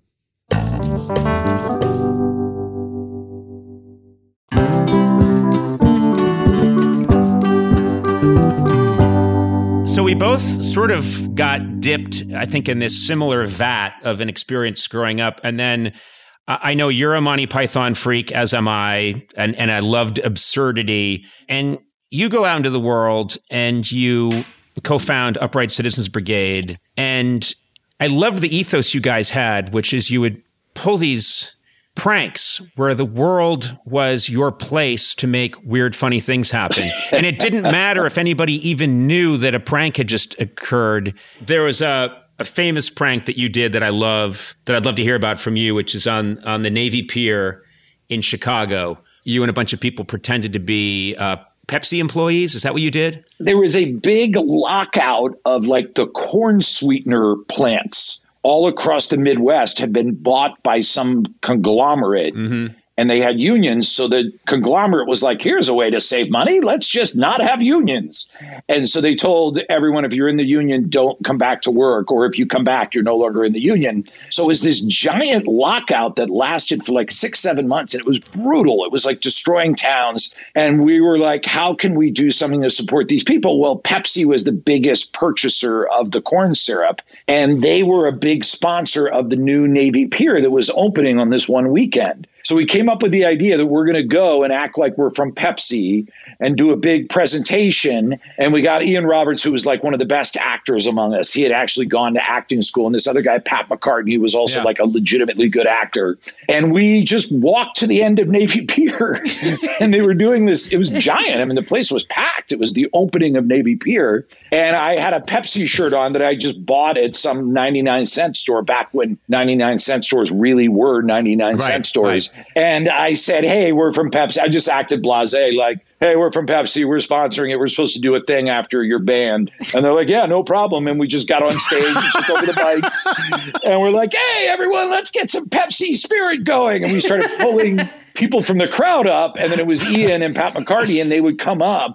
So we both sort of got dipped, I think, in this similar vat of an experience growing up. And then uh, I know you're a Monty Python freak, as am I, and, and I loved absurdity. And you go out into the world and you co-found Upright Citizens Brigade. And I loved the ethos you guys had, which is you would pull these pranks where the world was your place to make weird, funny things happen. And it didn't matter if anybody even knew that a prank had just occurred. There was a, a famous prank that you did that I love, that I'd love to hear about from you, which is on, on the Navy Pier in Chicago. You and a bunch of people pretended to be uh, Pepsi employees. Is that what you did? There was a big lockout of like the corn sweetener plants all across the Midwest had been bought by some conglomerate. Mm-hmm. And they had unions. So the conglomerate was like, here's a way to save money. Let's just not have unions. And so they told everyone, if you're in the union, don't come back to work. Or if you come back, you're no longer in the union. So it was this giant lockout that lasted for like six, seven months. And it was brutal. It was like destroying towns. And we were like, how can we do something to support these people? Well, Pepsi was the biggest purchaser of the corn syrup. And they were a big sponsor of the new Navy Pier that was opening on this one weekend. So we came up with the idea that we're going to go and act like we're from Pepsi and do a big presentation. And we got Ian Roberts, who was like one of the best actors among us. He had actually gone to acting school. And this other guy, Pat McCartney, was also Yeah. like a legitimately good actor. And we just walked to the end of Navy Pier. And they were doing this. It was giant. I mean, the place was packed. It was the opening of Navy Pier. And I had a Pepsi shirt on that I just bought at some ninety-nine cent store back when ninety-nine cent stores really were ninety-nine cent Right, stores. right. And I said, hey, we're from Pepsi. I just acted blasé, like, hey, we're from Pepsi. We're sponsoring it. We're supposed to do a thing after your band. And they're like, yeah, no problem. And we just got on stage and took over the mics. And we're like, hey, everyone, let's get some Pepsi spirit going. And we started pulling people from the crowd up. And then it was Ian and Pat McCartney, and they would come up.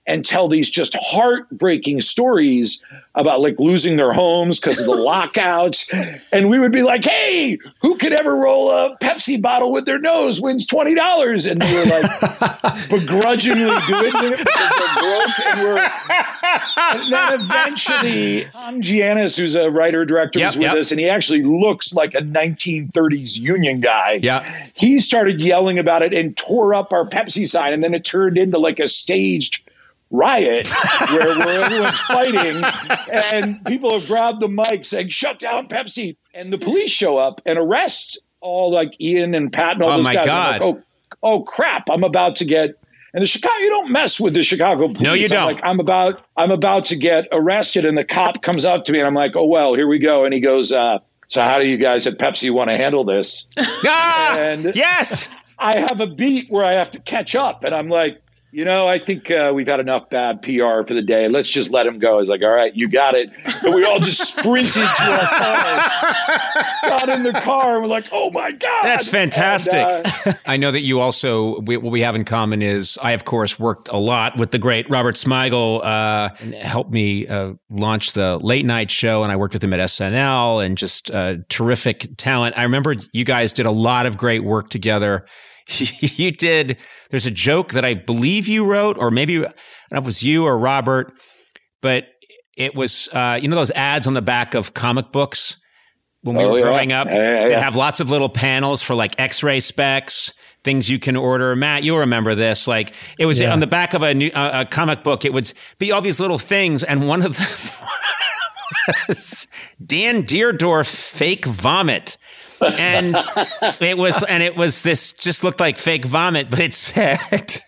and tell these just heartbreaking stories about like losing their homes because of the lockouts. And we would be like, hey, who could ever roll a Pepsi bottle with their nose wins twenty dollars. And they were like begrudgingly doing it because they're broke. And, we're, and then eventually Tom Giannis, who's a writer director, yep, was with yep. us, and he actually looks like a nineteen thirties union guy. Yeah. He started yelling about it and tore up our Pepsi sign. And then it turned into like a staged riot where, where everyone's fighting and people have grabbed the mic saying, shut down Pepsi. And the police show up and arrest all like Ian and Pat and all Oh, those my guys. God. I'm like, oh, oh crap. I'm about to get, and the Chicago, you don't mess with the Chicago police. No, you I'm don't. like, I'm about, I'm about to get arrested. And the cop comes up to me and I'm like, oh, well, here we go. And he goes, uh, so how do you guys at Pepsi want to handle this? Ah, And yes. I have a beat where I have to catch up. And I'm like, you know, I think uh, we've had enough bad P R for the day. Let's just let him go. I was like, all right, you got it. And we all just sprinted to our car, got in the car, and we're like, oh, my God. That's fantastic. And, uh, I know that you also, we, what we have in common is I, of course, worked a lot with the great Robert Smigel, uh, and helped me uh, launch the late night show. And I worked with him at S N L and just uh, terrific talent. I remember you guys did a lot of great work together. You did, there's a joke that I believe you wrote, or maybe I don't know if it was you or Robert, but it was, uh, you know, those ads on the back of comic books when we Oh, were yeah. growing up? Yeah, yeah, They yeah. have lots of little panels for like x-ray specs, things you can order. Matt, you'll remember this. Like it was Yeah. on the back of a, new, uh, a comic book. It would be all these little things. And one of them was Dan Deerdorf fake vomit. And it was, and it was this just looked like fake vomit, but it said,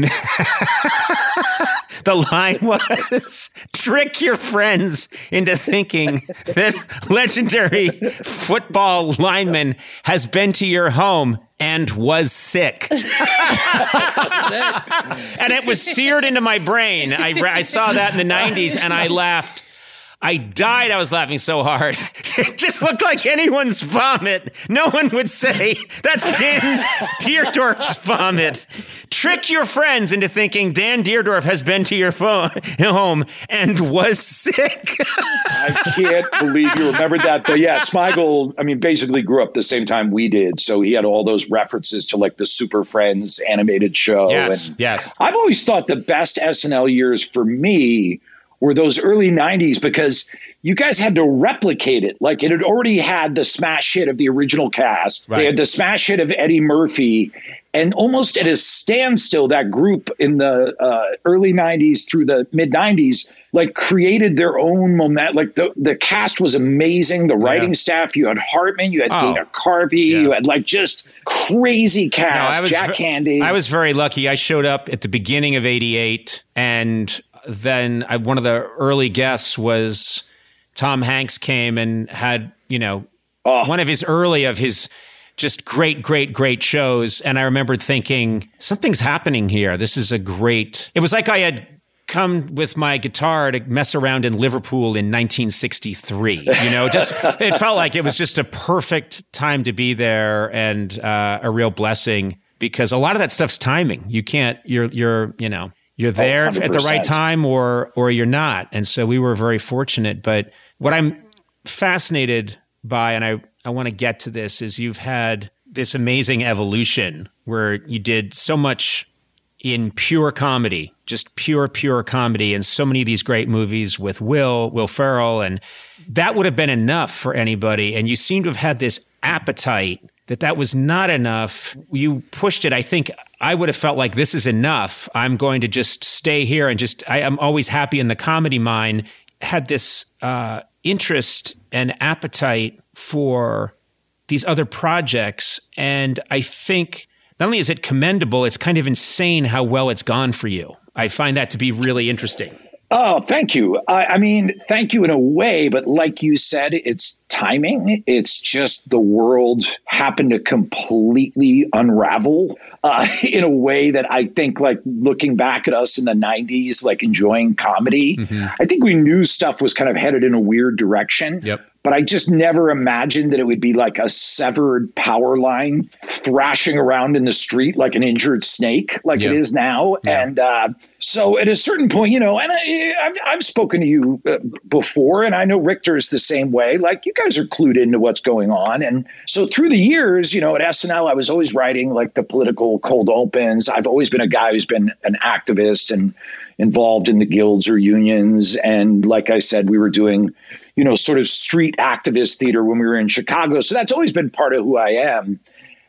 the line was, trick your friends into thinking that legendary football lineman has been to your home and was sick. And it was seared into my brain. I, I saw that in the nineties and I laughed. I died. I was laughing so hard. It just looked like anyone's vomit. No one would say, that's Dan Deerdorf's vomit. Trick your friends into thinking Dan Deerdorf has been to your phone, home and was sick. I can't believe you remembered that. But yeah, Smigel, I mean, basically grew up the same time we did. So he had all those references to like the Super Friends animated show. Yes, and yes. I've always thought the best S N L years for me were those early nineties because you guys had to replicate it. Like it had already had the smash hit of the original cast. Right. They had the smash hit of Eddie Murphy. And almost at a standstill, that group in the uh, early nineties through the mid nineties, like created their own moment. Like the, the cast was amazing. The writing Yeah. staff, you had Hartman, you had Oh, Dana Carvey, yeah. you had like just crazy cast, No, I was Jack ve- Candy. I was very lucky. I showed up at the beginning of eighty-eight, and then I, one of the early guests was Tom Hanks came and had, you know, Oh. one of his early of his just great, great, great shows. And I remembered thinking, something's happening here. This is a great, it was like I had come with my guitar to mess around in Liverpool in nineteen sixty-three. You know, just it felt like it was just a perfect time to be there and uh, a real blessing because a lot of that stuff's timing. You can't, you're, you're, you know, you're there one hundred at the right percent. time or or you're not. And so we were very fortunate. But what I'm fascinated by, and I, I want to get to this, is you've had this amazing evolution where you did so much in pure comedy, just pure, pure comedy, and so many of these great movies with Will, Will Ferrell, and that would have been enough for anybody. And you seem to have had this appetite that that was not enough. You pushed it. I think I would have felt like this is enough. I'm going to just stay here and just, I am always happy in the comedy mine. Had this uh, interest and appetite for these other projects. And I think not only is it commendable, it's kind of insane how well it's gone for you. I find that to be really interesting. Oh, thank you. I, I mean, thank you in a way, but like you said, it's timing. It's just the world happened to completely unravel uh, in a way that I think, like looking back at us in the nineties, like enjoying comedy, Mm-hmm. I think we knew stuff was kind of headed in a weird direction. Yep. but I just never imagined that it would be like a severed power line thrashing around in the street like an injured snake, like Yeah. it is now. Yeah. And uh, so at a certain point, you know, and I, I've, I've spoken to you uh, before, and I know Richter's the same way. Like, you guys are clued into what's going on. And so through the years, you know, at S N L, I was always writing like the political cold opens. I've always been a guy who's been an activist and involved in the guilds or unions. And like I said, we were doing, you know, sort of street activist theater when we were in Chicago. So that's always been part of who I am.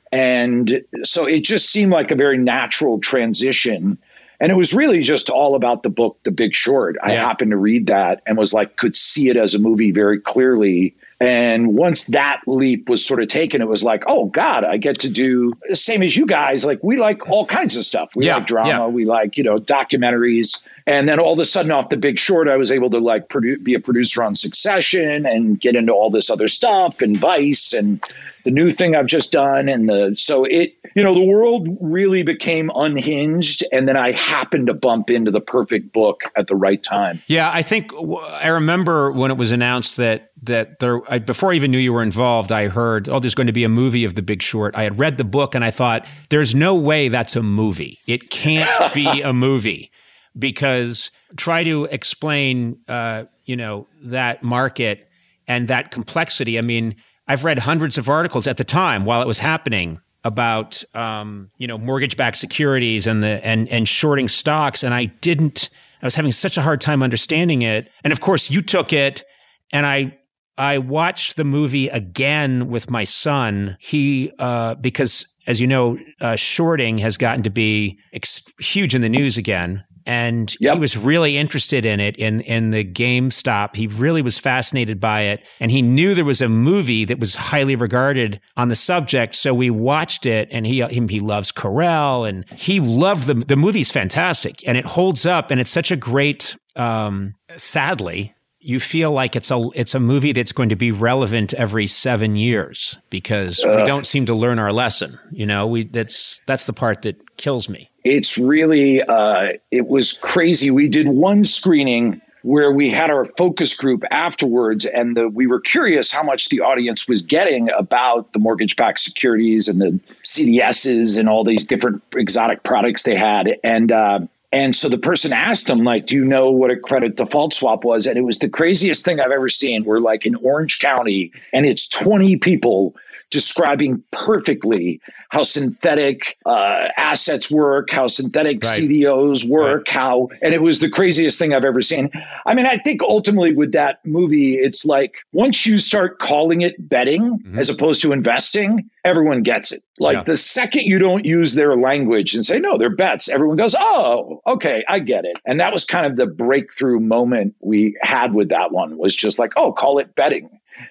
And so it just seemed like a very natural transition. And it was really just all about the book, The Big Short. I Yeah. happened to read that and was like, could see it as a movie very clearly. And once that leap was sort of taken, it was like, oh God, I get to do the same as you guys. Like, we like all kinds of stuff. We Yeah, like drama. yeah. We like, you know, documentaries. And then all of a sudden off The Big Short, I was able to like produ- be a producer on Succession and get into all this other stuff and Vice and the new thing I've just done. And the, so it, you know, the world really became unhinged. And then I happened to bump into the perfect book at the right time. Yeah, I think I remember when it was announced that that there, I, before I even knew you were involved, I heard, oh, there's going to be a movie of The Big Short. I had read the book and I thought, there's no way that's a movie. It can't be a movie, because try to explain, uh, you know, that market and that complexity. I mean, I've read hundreds of articles at the time while it was happening about, um, you know, mortgage-backed securities and the and and shorting stocks, and I didn't. I was having such a hard time understanding it. And of course, you took it, and I I watched the movie again with my son. He uh, because, as you know, uh, shorting has gotten to be ex- huge in the news again. And Yep. he was really interested in it, in, in the GameStop. He really was fascinated by it. And he knew there was a movie that was highly regarded on the subject. So we watched it, and he he, he loves Carell, and he loved the the movie's fantastic. And it holds up, and it's such a great, um, sadly, you feel like it's a it's a movie that's going to be relevant every seven years because we don't seem to learn our lesson. You know, we that's that's the part that kills me. It's really, uh, it was crazy. We did one screening where we had our focus group afterwards, and the, we were curious how much the audience was getting about the mortgage-backed securities and the C D Ss and all these different exotic products they had. And, uh, and so the person asked them, like, do you know what a credit default swap was? And it was the craziest thing I've ever seen. We're like in Orange County, and it's twenty people describing perfectly how synthetic uh, assets work, how synthetic Right. C D Os work, Right. how, and it was the craziest thing I've ever seen. I mean, I think ultimately with that movie, it's like once you start calling it betting as opposed to investing, everyone gets it. Like Yeah. the second you don't use their language and say, no, they're bets, everyone goes, oh, okay, I get it. And that was kind of the breakthrough moment we had with that one, was just like, oh, call it betting.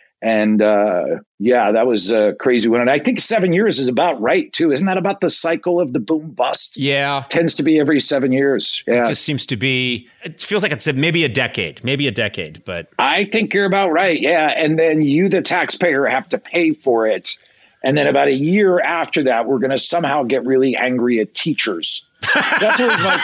And uh, yeah, that was a crazy one. And I think seven years is about right, too. Isn't that about the cycle of the boom bust? Yeah. Tends to be every seven years. It Yeah. just seems to be, it feels like it's a, maybe a decade, maybe a decade, but I think you're about right. Yeah. And then you, the taxpayer, have to pay for it. And then about a year after that, we're going to somehow get really angry at teachers. That's always my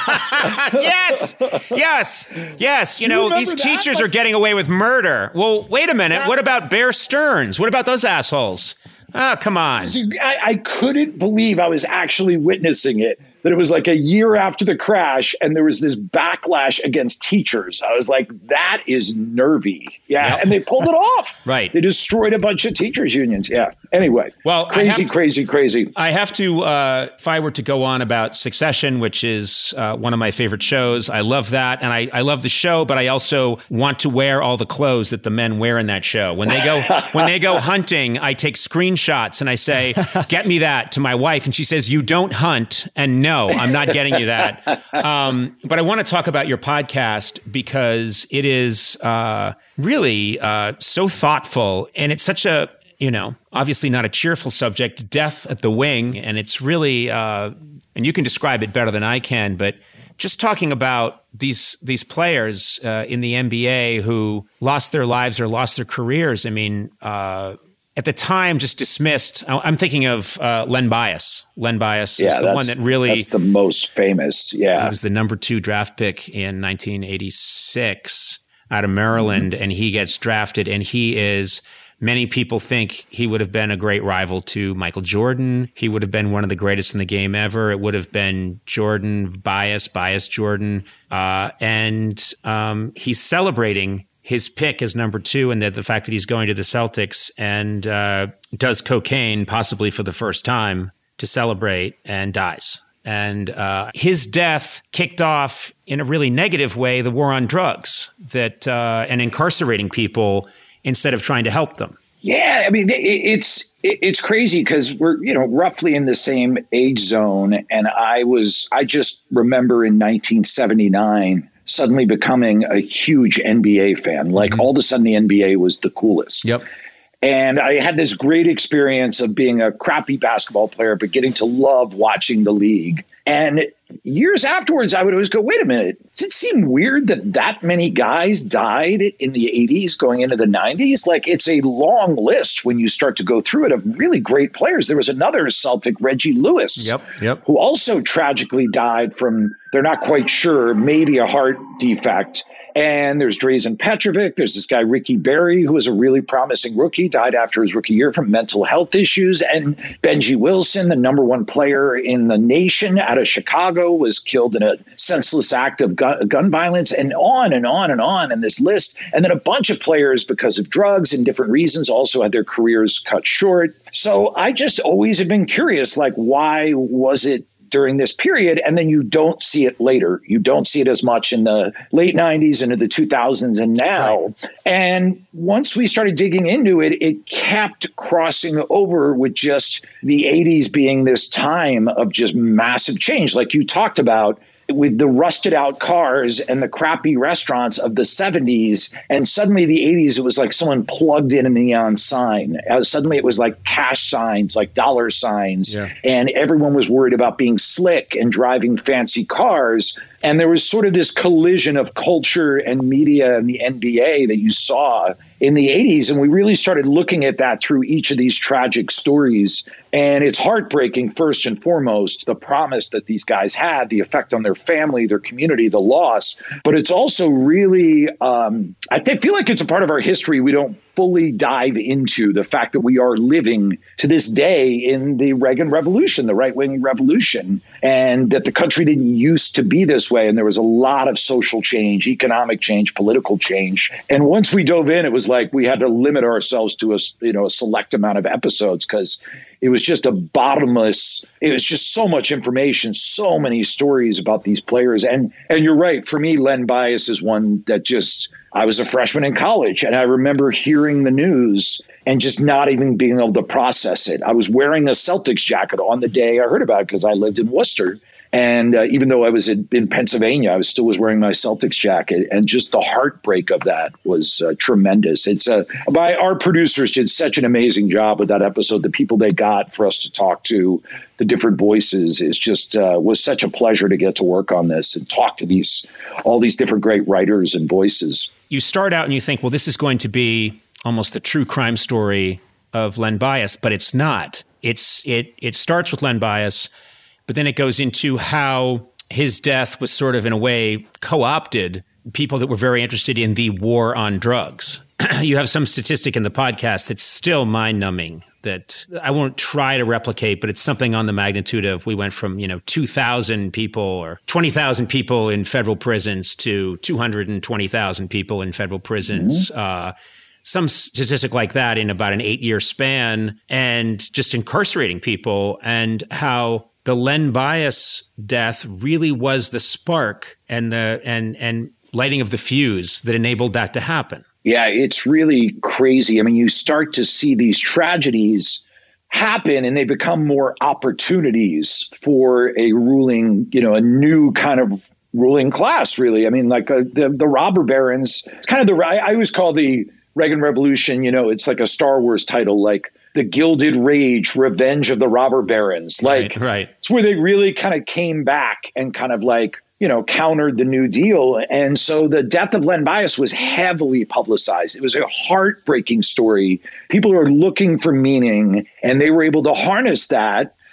thing. yes, yes, yes. You know, remember these that? teachers are getting away with murder. Well, wait a minute. What about Bear Stearns? What about those assholes? Oh, come on. I, I couldn't believe I was actually witnessing it, that it was like a year after the crash and there was this backlash against teachers. I was like, that is nervy. Yeah. Yep. And they pulled it off. Right. They destroyed a bunch of teachers unions. Yeah. Anyway, Well, I crazy, have- crazy, crazy. I have to, uh, if I were to go on about Succession, which is uh, one of my favorite shows, I love that. And I, I love the show, but I also want to wear all the clothes that the men wear in that show. When they go, when they go hunting, I take screenshots and I say, get me that to my wife. And she says, you don't hunt. And no, I'm not getting you that. Um, but I want to talk about your podcast because it is uh, really uh, so thoughtful, and it's such a, you know, obviously not a cheerful subject, death at the wing. And it's really, uh, and you can describe it better than I can, but just talking about these these players uh, in the N B A who lost their lives or lost their careers. I mean, uh, at the time, just dismissed. I'm thinking of uh, Len Bias. Len Bias Yeah, is the that's, one that really that's the most famous. he Yeah. was the number two draft pick in nineteen eighty-six. out of Maryland, and he gets drafted, and he is, many people think he would have been a great rival to Michael Jordan. He would have been one of the greatest in the game ever. It would have been Jordan, bias, bias Jordan. Uh, and um, he's celebrating his pick as number two, and that the fact that he's going to the Celtics, and uh, does cocaine, possibly for the first time, to celebrate, and dies. And uh, his death kicked off, in a really negative way, the war on drugs that uh, and incarcerating people instead of trying to help them. Yeah, I mean, it, it's it, it's crazy because we're, you know, roughly in the same age zone. And I was I just remember in nineteen seventy-nine suddenly becoming a huge N B A fan. Like mm-hmm. all of a sudden the N B A was the coolest. Yep. And I had this great experience of being a crappy basketball player, but getting to love watching the league. And years afterwards, I would always go, wait a minute, does it seem weird that that many guys died in the eighties going into the nineties? Like, it's a long list when you start to go through it of really great players. There was another Celtic, Reggie Lewis, yep, yep. who also tragically died from, they're not quite sure, maybe a heart defect. And there's Drazen Petrovic. There's this guy, Ricky Berry, who was a really promising rookie, died after his rookie year from mental health issues. And Benji Wilson, the number one player in the nation out of Chicago, was killed in a senseless act of gun, gun violence, and on and on and on in this list. And then a bunch of players, because of drugs and different reasons, also had their careers cut short. So I just always have been curious, like, why was it during this period? And then you don't see it later. You don't see it as much in the late nineties, into the two thousands, and now. Right. And once we started digging into it, it kept crossing over with just the eighties being this time of just massive change. Like you talked about, with the rusted out cars and the crappy restaurants of the seventies. And suddenly the eighties, it was like someone plugged in a neon sign. Uh, suddenly it was like cash signs, like dollar signs. Yeah. And everyone was worried about being slick and driving fancy cars. And there was sort of this collision of culture and media and the N B A that you saw in the eighties. And we really started looking at that through each of these tragic stories. And it's heartbreaking, first and foremost, the promise that these guys had, the effect on their family, their community, the loss. But it's also really, um, I feel like it's a part of our history we don't fully dive into, the fact that we are living to this day in the Reagan Revolution, the right-wing revolution, and that the country didn't used to be this way. And there was a lot of social change, economic change, political change. And once we dove in, it was like we had to limit ourselves to a, you know, a select amount of episodes, because it was just a bottomless, it was just so much information, so many stories about these players. And and you're right. For me, Len Bias is one that just, I was a freshman in college, and I remember hearing the news and just not even being able to process it. I was wearing a Celtics jacket on the day I heard about it because I lived in Worcester. And uh, even though I was in, in Pennsylvania, I was still was wearing my Celtics jacket. And just the heartbreak of that was uh, tremendous. It's uh, by our producers did such an amazing job with that episode. The people they got for us to talk to, the different voices, is just uh, was such a pleasure to get to work on this and talk to these all these different great writers and voices. You start out and you think, well, this is going to be almost the true crime story of Len Bias, but it's not. It's it it starts with Len Bias, but then it goes into how his death was sort of, in a way, co-opted people that were very interested in the war on drugs. You have some statistic in the podcast that's still mind-numbing that I won't try to replicate, but it's something on the magnitude of, we went from, you know, two thousand people or twenty thousand people in federal prisons to two hundred twenty thousand people in federal prisons. Mm-hmm. Uh, some statistic like that in about an eight-year span, and just incarcerating people, and how the Len Bias death really was the spark and the and and lighting of the fuse that enabled that to happen. Yeah, it's really crazy. I mean, you start to see these tragedies happen, and they become more opportunities for a ruling, you know, a new kind of ruling class, really. I mean, like uh, the the robber barons. It's kind of the I, I always call the Reagan Revolution, you know, it's like a Star Wars title, like The Gilded Rage, Revenge of the Robber Barons. Like, right, right. It's where they really kind of came back and kind of like, you know, countered the New Deal. And so the death of Len Bias was heavily publicized. It was a heartbreaking story. People are looking for meaning, and they were able to harness that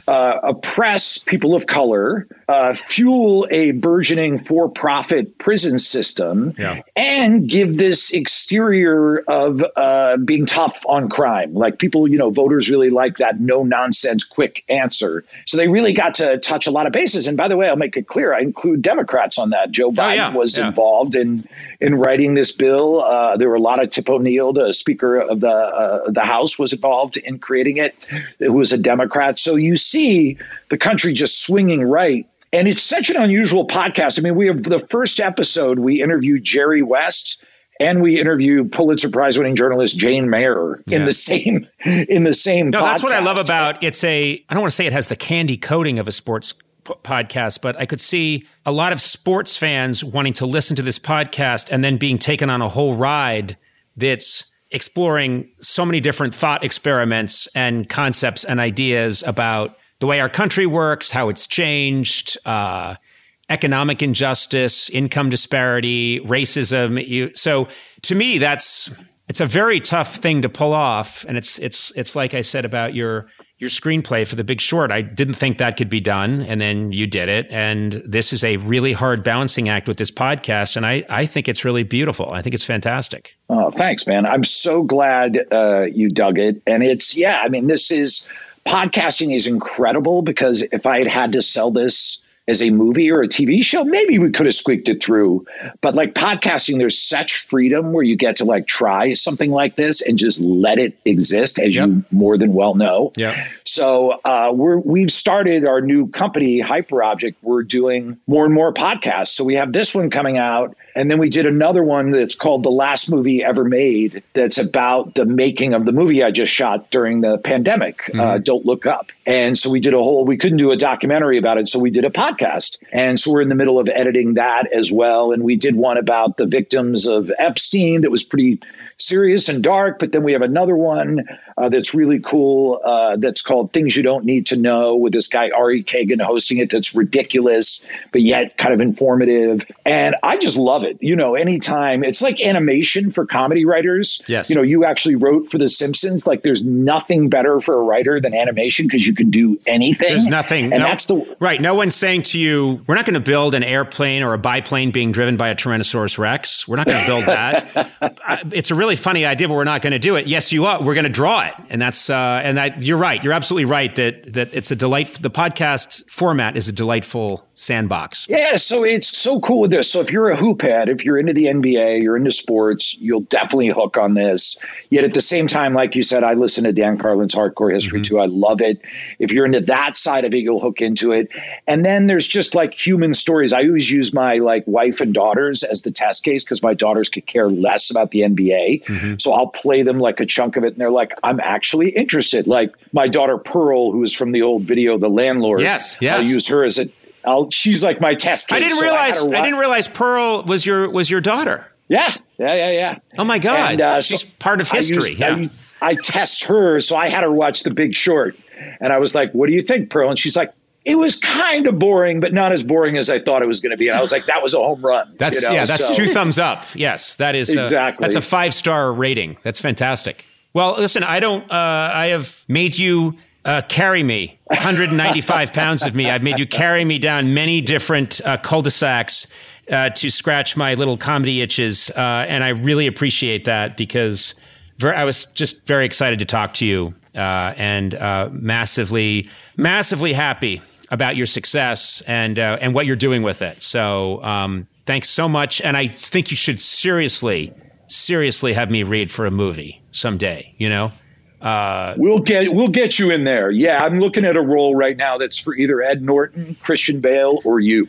uh, oppress people of color, uh, fuel a burgeoning for-profit prison system, Yeah. and give this exterior of uh, being tough on crime. Like people, you know, voters really like that no-nonsense, quick answer. So they really got to touch a lot of bases. And by the way, I'll make it clear, I include Democrats on that. Joe Biden Oh, yeah. was Yeah. involved in in writing this bill. Uh, there were a lot of Tip O'Neill, the Speaker of the uh, the House, was involved in creating it, who was a Democrat. So you see the country just swinging right. And it's such an unusual podcast. I mean, we have the first episode, we interviewed Jerry West, and we interviewed Pulitzer Prize winning journalist Jane Mayer in Yeah. the same in the same. No, that's what I love podcast. about it's a. I don't want to say it has the candy coating of a sports p- podcast, but I could see a lot of sports fans wanting to listen to this podcast and then being taken on a whole ride that's exploring so many different thought experiments and concepts and ideas about the way our country works, how it's changed, uh, economic injustice, income disparity, racism. You, so to me, that's it's a very tough thing to pull off, and it's it's it's like I said about your your screenplay for The Big Short. I didn't think that could be done, and then you did it. And this is a really hard balancing act with this podcast, and I I think it's really beautiful. I think it's fantastic. Oh, thanks, man. I'm so glad uh, you dug it. And it's, yeah, I mean, this is, podcasting is incredible because if I had had to sell this as a movie or a T V show, maybe we could have squeaked it through. But like podcasting, there's such freedom where you get to like try something like this and just let it exist, as Yep. you more than well know. Yeah. So uh, we're, we've started our new company, Hyperobject. We're doing more and more podcasts. So we have this one coming out. And then we did another one that's called The Last Movie Ever Made. That's about the making of the movie I just shot during the pandemic, mm-hmm. uh, Don't Look Up. And so we did a whole, we couldn't do a documentary about it. So we did a podcast. And so we're in the middle of editing that as well. And we did one about the victims of Epstein that was pretty serious and dark. But then we have another one uh, that's really cool uh, that's called Things You Don't Need to Know, with this guy, Ari Kagan, hosting it. That's ridiculous, but yet kind of informative. And I just love it. You know, anytime it's like animation for comedy writers. Yes. You know, you actually wrote for The Simpsons. Like there's nothing better for a writer than animation because you can do anything. There's nothing. And no, that's the right. No one's saying to you, we're not going to build an airplane or a biplane being driven by a Tyrannosaurus Rex. We're not going to build that. I, it's a really funny idea, but we're not going to do it. Yes, you are. We're going to draw it. And that's, uh, and that you're right. You're absolutely right that, that it's a delight. The podcast format is a delightful sandbox. Yeah, so it's so cool with this. So if you're a hoop head, if you're into the N B A, you're into sports, you'll definitely hook on this. Yet at the same time, like you said, I listen to Dan Carlin's Hardcore History mm-hmm. too. I love it. If you're into that side of it, you'll hook into it. And then there's just like human stories. I always use my like wife and daughters as the test case because my daughters could care less about the N B A. Mm-hmm. So I'll play them like a chunk of it. And they're like, I'm actually interested. Like my daughter Pearl, who is from the old video, The Landlord. Yes, yes. I'll use her as a I'll, she's like my test case. I didn't so realize. I, I didn't realize Pearl was your was your daughter. Yeah, yeah, yeah, yeah. Oh my God, and, uh, she's so part of history. I, yeah, used, I, I test her, so I had her watch The Big Short, and I was like, "What do you think, Pearl?" And she's like, "It was kind of boring, but not as boring as I thought it was going to be." And I was like, "That was a home run." That's you know? yeah, that's so, two thumbs up. Yes, that is exactly. A, that's a five star rating. That's fantastic. Well, listen, I don't. Uh, I have made you. Uh, carry me, one hundred ninety-five pounds of me. I've made you carry me down many different uh, cul-de-sacs uh, to scratch my little comedy itches. Uh, and I really appreciate that because ver- I was just very excited to talk to you uh, and uh, massively, massively happy about your success and uh, and what you're doing with it. So um, thanks so much. And I think you should seriously, seriously have me read for a movie someday, you know? Uh, we'll get we'll get you in there. Yeah, I'm looking at a role right now that's for either Ed Norton, Christian Bale, or you.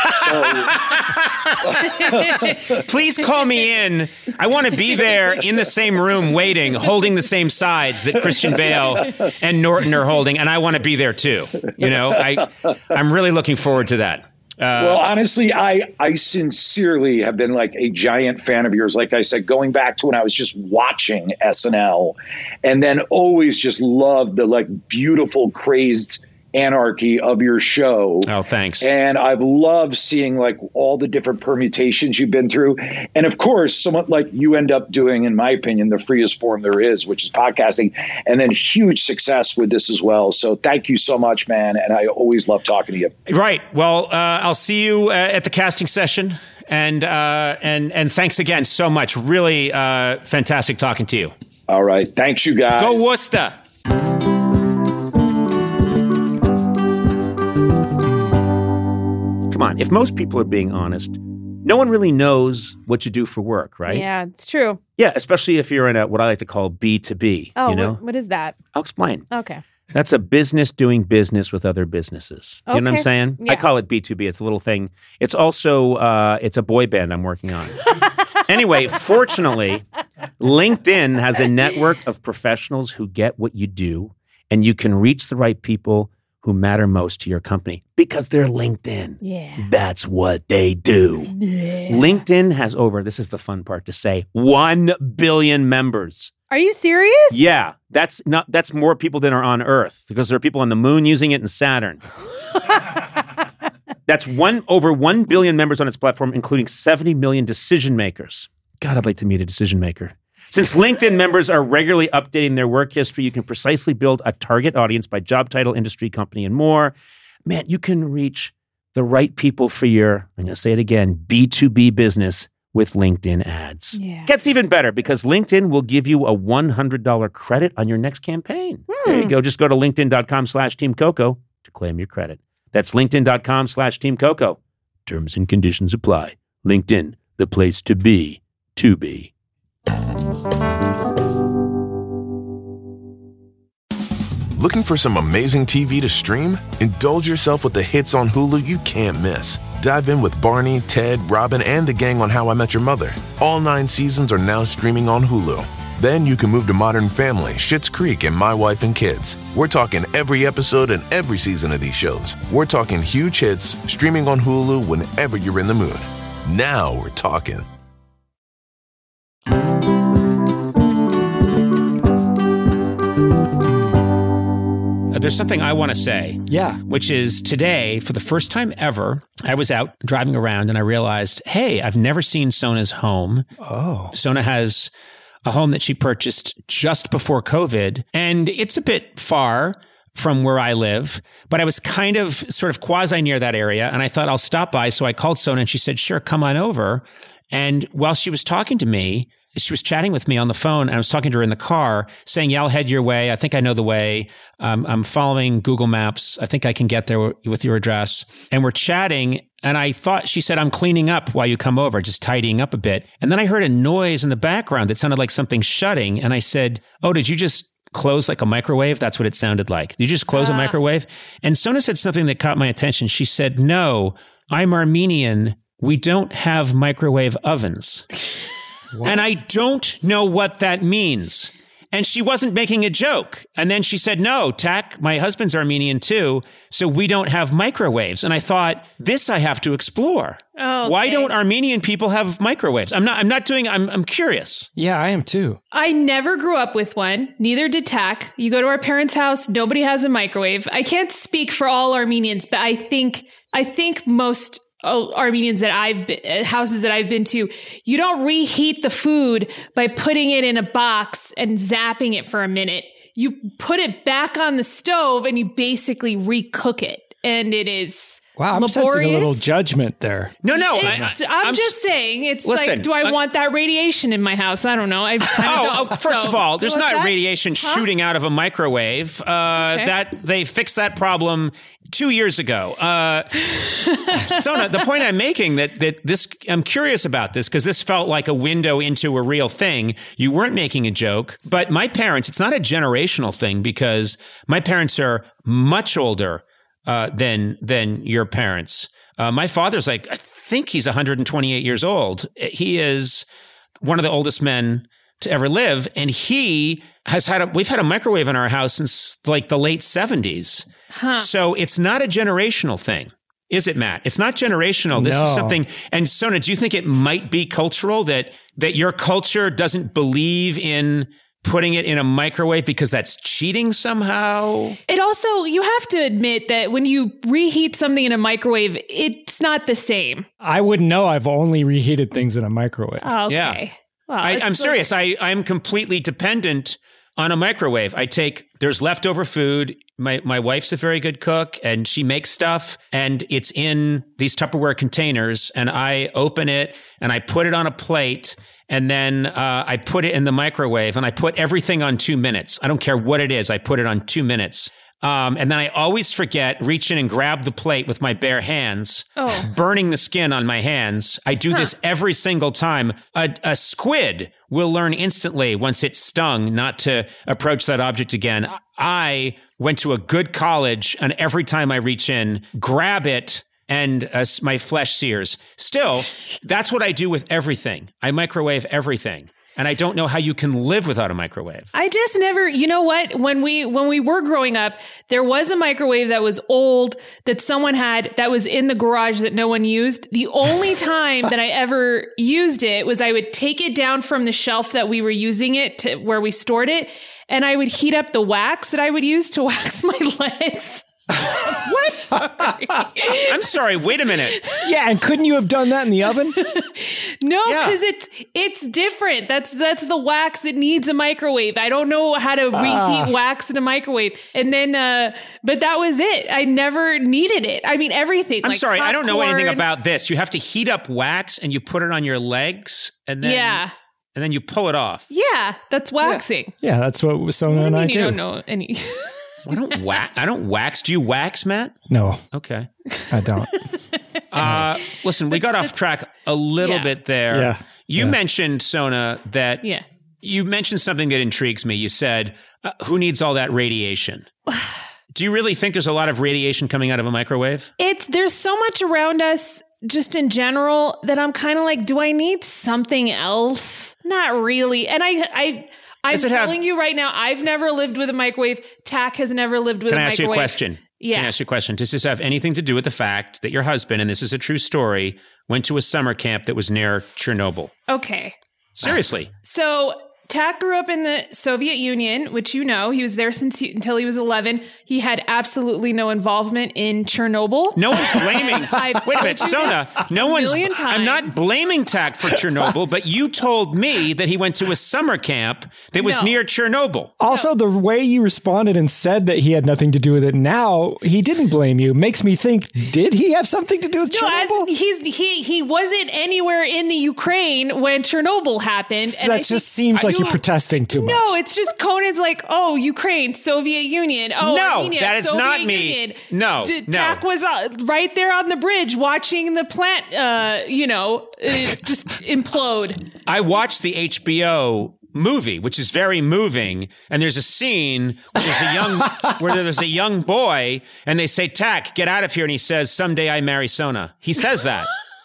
So, please call me in. I want to be there in the same room waiting, holding the same sides that Christian Bale and Norton are holding, and I want to be there too. You know, I I'm really looking forward to that. Uh, well, honestly, I, I sincerely have been like a giant fan of yours. Like I said, going back to when I was just watching S N L and then always just loved the like beautiful, crazed anarchy of your show. Oh, thanks. And I've loved seeing like all the different permutations you've been through. And of course, someone like you end up doing, in my opinion, the freest form there is, which is podcasting, and then huge success with this as well. So thank you so much, man. And I always love talking to you. Right. Well, uh, I'll see you uh, at the casting session. And, uh, and, and thanks again so much. Really uh, fantastic talking to you. All right. Thanks, you guys. Go Worcester. Come on, if most people are being honest, no one really knows what you do for work, right? Yeah, it's true. Yeah, especially if you're in a what I like to call B two B. Oh, you know? what, what is that? I'll explain. Okay. That's a business doing business with other businesses. You Okay. know what I'm saying? Yeah. I call it B two B. It's a little thing. It's also, uh, it's a boy band I'm working on. Anyway, fortunately, LinkedIn has a network of professionals who get what you do, and you can reach the right people who matter most to your company because they're LinkedIn. Yeah. That's what they do. Yeah. LinkedIn has over, this is the fun part to say, one billion members. Are you serious? Yeah, that's not that's more people than are on Earth because there are people on the moon using it and Saturn. That's one over one billion members on its platform, including seventy million decision makers. God, I'd like to meet a decision maker. Since LinkedIn members are regularly updating their work history, you can precisely build a target audience by job title, industry, company, and more. Man, you can reach the right people for your, I'm going to say it again, B two B business with LinkedIn ads. Yeah. Gets even better because LinkedIn will give you a one hundred dollars credit on your next campaign. Hmm. There you go. Just go to linkedin.com slash Team Coco to claim your credit. That's linkedin.com slash Team Coco. Terms and conditions apply. LinkedIn, the place to be, to be. Looking for some amazing T V to stream? Indulge yourself with the hits on Hulu you can't miss. Dive in with Barney, Ted, Robin, and the gang on How I Met Your Mother. All nine seasons are now streaming on Hulu. Then you can move to Modern Family, Schitt's Creek, and My Wife and Kids. We're talking every episode and every season of these shows. We're talking huge hits streaming on Hulu whenever you're in the mood. Now we're talking. There's something I want to say. Yeah. Which is today, for the first time ever, I was out driving around and I realized, hey, I've never seen Sona's home. Oh. Sona has a home that she purchased just before COVID, and it's a bit far from where I live, but I was kind of sort of quasi near that area, and I thought I'll stop by. So I called Sona and she said, sure, come on over. And while she was talking to me, she was chatting with me on the phone, and I was talking to her in the car saying, yeah, I'll head your way. I think I know the way. Um, I'm following Google Maps. I think I can get there with your address. And we're chatting, and I thought she said, I'm cleaning up while you come over, just tidying up a bit. And then I heard a noise in the background that sounded like something shutting. And I said, oh, did you just close like a microwave? That's what it sounded like. Did you just close uh. a microwave? And Sona said something that caught my attention. She said, no, I'm Armenian. We don't have microwave ovens. What? And I don't know what that means. And she wasn't making a joke. And then she said, no, Tak, my husband's Armenian too, so we don't have microwaves. And I thought, this I have to explore. Oh, okay. Why don't Armenian people have microwaves? I'm not I'm not doing I'm I'm curious. Yeah, I am too. I never grew up with one. Neither did Tak. You go to our parents' house, nobody has a microwave. I can't speak for all Armenians, but I think I think most Oh, Armenians that I've been, houses that I've been to, you don't reheat the food by putting it in a box and zapping it for a minute. You put it back on the stove and you basically recook it. And it is Wow, I'm laborious. sensing a little judgment there. No, no. It's, I, I'm, I'm just saying, it's listen, like, do I uh, want that radiation in my house? I don't know. I Oh, oh, first so, of all, there's what's not that? radiation Huh? shooting out of a microwave. Uh, Okay. That they fixed that problem two years ago. Uh, Sona, the point I'm making that that this, I'm curious about this because this felt like a window into a real thing. You weren't making a joke, but my parents, it's not a generational thing because my parents are much older uh, than than your parents. Uh, my father's like, I think he's one hundred twenty-eight years old. He is one of the oldest men to ever live. And he has had a, we've had a microwave in our house since like the late seventies. Huh. So it's not a generational thing. Is it, Matt? It's not generational. This No. is something. And Sona, do you think it might be cultural that, that your culture doesn't believe in putting it in a microwave because that's cheating somehow? It also, you have to admit that when you reheat something in a microwave, it's not the same. I wouldn't know. I've only reheated things in a microwave. Oh, okay. Yeah. Well, I, it's I'm like- serious. I, I'm completely dependent on a microwave. I take, there's leftover food. My my wife's a very good cook and she makes stuff and it's in these Tupperware containers and I open it and I put it on a plate and then uh, I put it in the microwave and I put everything on two minutes. I don't care what it is. I put it on two minutes. Um, and then I always forget, reach in and grab the plate with my bare hands, Oh. burning the skin on my hands. I do this every single time. A, a squid will learn instantly once it's stung not to approach that object again. I went to a good college and every time I reach in, grab it and uh, my flesh sears. Still, that's what I do with everything. I microwave everything. And I don't know how you can live without a microwave. I just never, you know what? When we when we were growing up, there was a microwave that was old that someone had that was in the garage that no one used. The only time that I ever used it was I would take it down from the shelf that we were using it to where we stored it, and I would heat up the wax that I would use to wax my legs. What? Sorry. I'm sorry. Wait a minute. Yeah, and couldn't you have done that in the oven? No, Yeah. because it's it's different. That's that's the wax that needs a microwave. I don't know how to reheat wax in a microwave. And then, uh, but that was it. I never needed it. I mean, everything. I'm like sorry. I don't know anything popcorn. about this. You have to heat up wax and you put it on your legs and then Yeah, and then you pull it off. yeah, that's waxing. Yeah, that's what Sona What and do you I mean you do. don't know any? I don't wax. I don't wax. Do you wax, Matt? No, Okay. I don't. Uh, listen, we got off track a little Yeah. bit there. Yeah. You Yeah. mentioned, Sona, that Yeah. you mentioned something that intrigues me. You said, uh, who needs all that radiation? Do you really think there's a lot of radiation coming out of a microwave? It's there's so much around us just in general that I'm kind of like, do I need something else? Not really. And I I I'm Does it have- telling you right now, I've never lived with a microwave. Tack has never lived with Can a I ask you microwave. a question? Yeah. Can I ask you a question? Does this have anything to do with the fact that your husband, and this is a true story, went to a summer camp that was near Chernobyl? Okay. Seriously. So Tack grew up in the Soviet Union, which you know, he was there since he, until he was eleven. He had absolutely no involvement in Chernobyl. No one's blaming. I've Wait a told minute, you Sona. this No a one's. million I'm not times. blaming Tack for Chernobyl, but you told me that he went to a summer camp that was No. near Chernobyl. Also, the way you responded and said that he had nothing to do with it now, he didn't blame you, makes me think, did he have something to do with No, Chernobyl? as he's he he wasn't anywhere in the Ukraine when Chernobyl happened. So and I that think just seems like you- you're protesting too much. No, it's just Conan's like, oh, Ukraine, Soviet Union. Oh, No, Armenia, that is Soviet not me. Union. No, D- no. Tack was uh, right there on the bridge watching the plant, uh, you know, uh, just implode. I watched the H B O movie, which is very moving, and there's a scene where there's a young where there's a young boy, and they say, "Tack, get out of here," and he says, "Someday I marry Sona." He says that.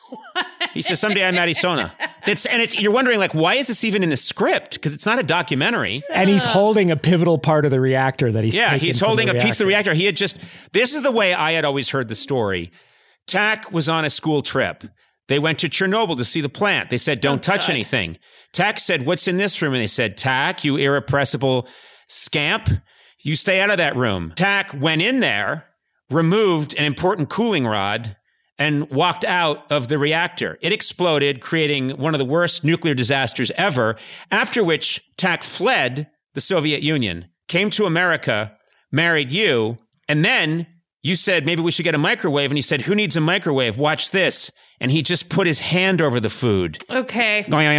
He says, "Someday I marry Sona." It's and it's you're wondering like, why is this even in the script? Because it's not a documentary. And he's holding a pivotal part of the reactor that he's Yeah, taken he's from holding the a piece of the reactor. reactor. He had just, this is the way I had always heard the story. Tack was on a school trip. They went to Chernobyl to see the plant. They said, don't touch anything. Tack said, what's in this room? And they said, Tack, you irrepressible scamp, you stay out of that room. Tack went in there, removed an important cooling rod, and walked out of the reactor. It exploded, creating one of the worst nuclear disasters ever, after which Tack fled the Soviet Union, came to America, married you, and then you said, maybe we should get a microwave. And he said, who needs a microwave? Watch this. And he just put his hand over the food. Okay.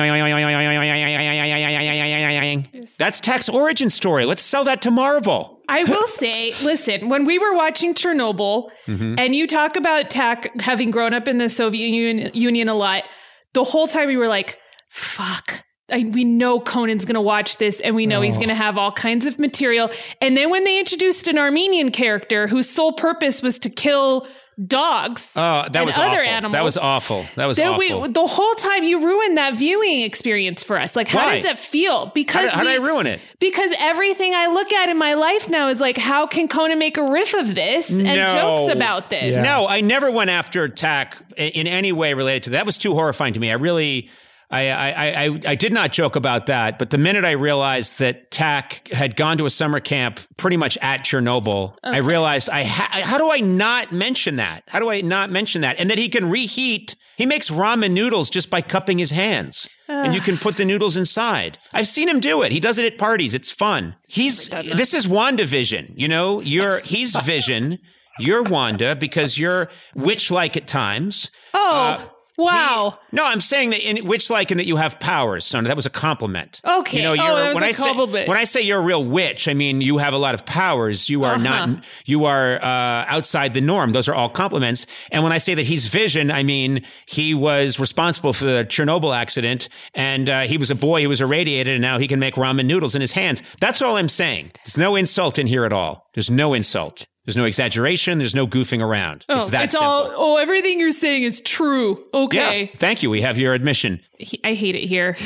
That's Tack's origin story. Let's sell that to Marvel. I will say, listen, when we were watching Chernobyl, Mm-hmm. and you talk about Tack having grown up in the Soviet Union, Union a lot, the whole time we were like, fuck. I, we know Conan's going to watch this and we know Oh. he's going to have all kinds of material. And then when they introduced an Armenian character whose sole purpose was to kill dogs Oh, that and was other awful. animals. That was awful. That was then awful. we, the whole time you ruined that viewing experience for us. Like, how Why? does that feel? Because how, did, how did we- I ruin it? Because everything I look at in my life now is like, how can Conan make a riff of this and No. jokes about this? Yeah. No, I never went after Tack in any way related to that. That was too horrifying to me. I really, I, I, I, I did not joke about that, but the minute I realized that Tack had gone to a summer camp pretty much at Chernobyl, okay. I realized, I ha- how do I not mention that? How do I not mention that? And that he can reheat. He makes ramen noodles just by cupping his hands. And you can put the noodles inside. I've seen him do it. He does it at parties. It's fun. He's, this is WandaVision, you know, you're, he's Vision. You're Wanda because you're witch-like at times. Oh, uh, wow. He, no, I'm saying that in witch-like and that you have powers, Sona. That was a compliment. Okay. You know, you're, oh, that was when a I compliment. Say, when I say you're a real witch, I mean you have a lot of powers. You are uh-huh. not, you are uh, outside the norm. Those are all compliments. And when I say that he's Vision, I mean he was responsible for the Chernobyl accident and uh, he was a boy who was irradiated and now he can make ramen noodles in his hands. That's all I'm saying. There's no insult in here at all. There's no insult. There's no exaggeration. There's no goofing around. Oh, it's that it's simple. all, oh, everything you're saying is true. Okay. Yeah, thank you. We have your admission. I hate it here.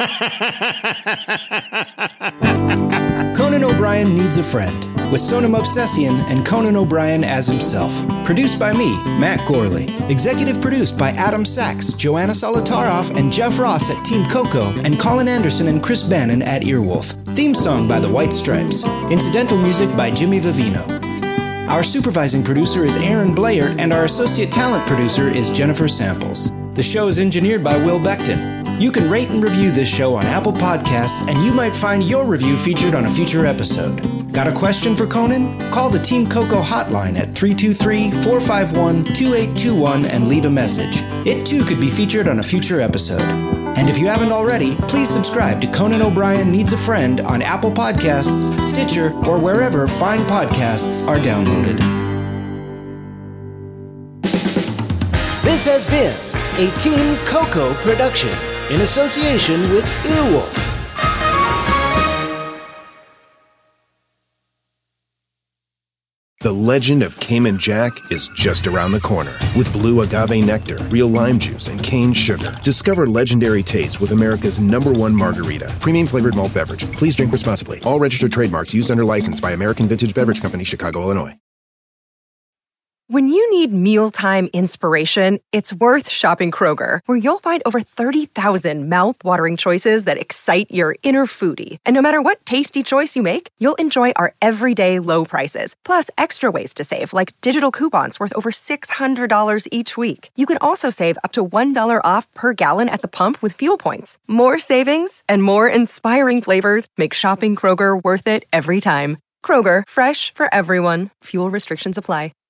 Conan O'Brien Needs a Friend with Sona Movsesian and Conan O'Brien as himself. Produced by me, Matt Gorley. Executive produced by Adam Sachs, Joanna Solitaroff, and Jeff Ross at Team Coco, and Colin Anderson and Chris Bannon at Earwolf. Theme song by The White Stripes. Incidental music by Jimmy Vivino. Our supervising producer is Aaron Blair, and our associate talent producer is Jennifer Samples. The show is engineered by Will Beckton. You can rate and review this show on Apple Podcasts, and you might find your review featured on a future episode. Got a question for Conan? Call the Team Coco hotline at three two three, four five one, two eight two one and leave a message. It too could be featured on a future episode. And if you haven't already, please subscribe to Conan O'Brien Needs a Friend on Apple Podcasts, Stitcher, or wherever fine podcasts are downloaded. This has been a Team Coco production in association with Earwolf. The legend of Cayman Jack is just around the corner. With blue agave nectar, real lime juice, and cane sugar. Discover legendary taste with America's number one margarita. Premium flavored malt beverage. Please drink responsibly. All registered trademarks used under license by American Vintage Beverage Company, Chicago, Illinois. When you need mealtime inspiration, it's worth shopping Kroger, where you'll find over thirty thousand mouth-watering choices that excite your inner foodie. And no matter what tasty choice you make, you'll enjoy our everyday low prices, plus extra ways to save, like digital coupons worth over six hundred dollars each week. You can also save up to one dollar off per gallon at the pump with fuel points. More savings and more inspiring flavors make shopping Kroger worth it every time. Kroger, fresh for everyone. Fuel restrictions apply.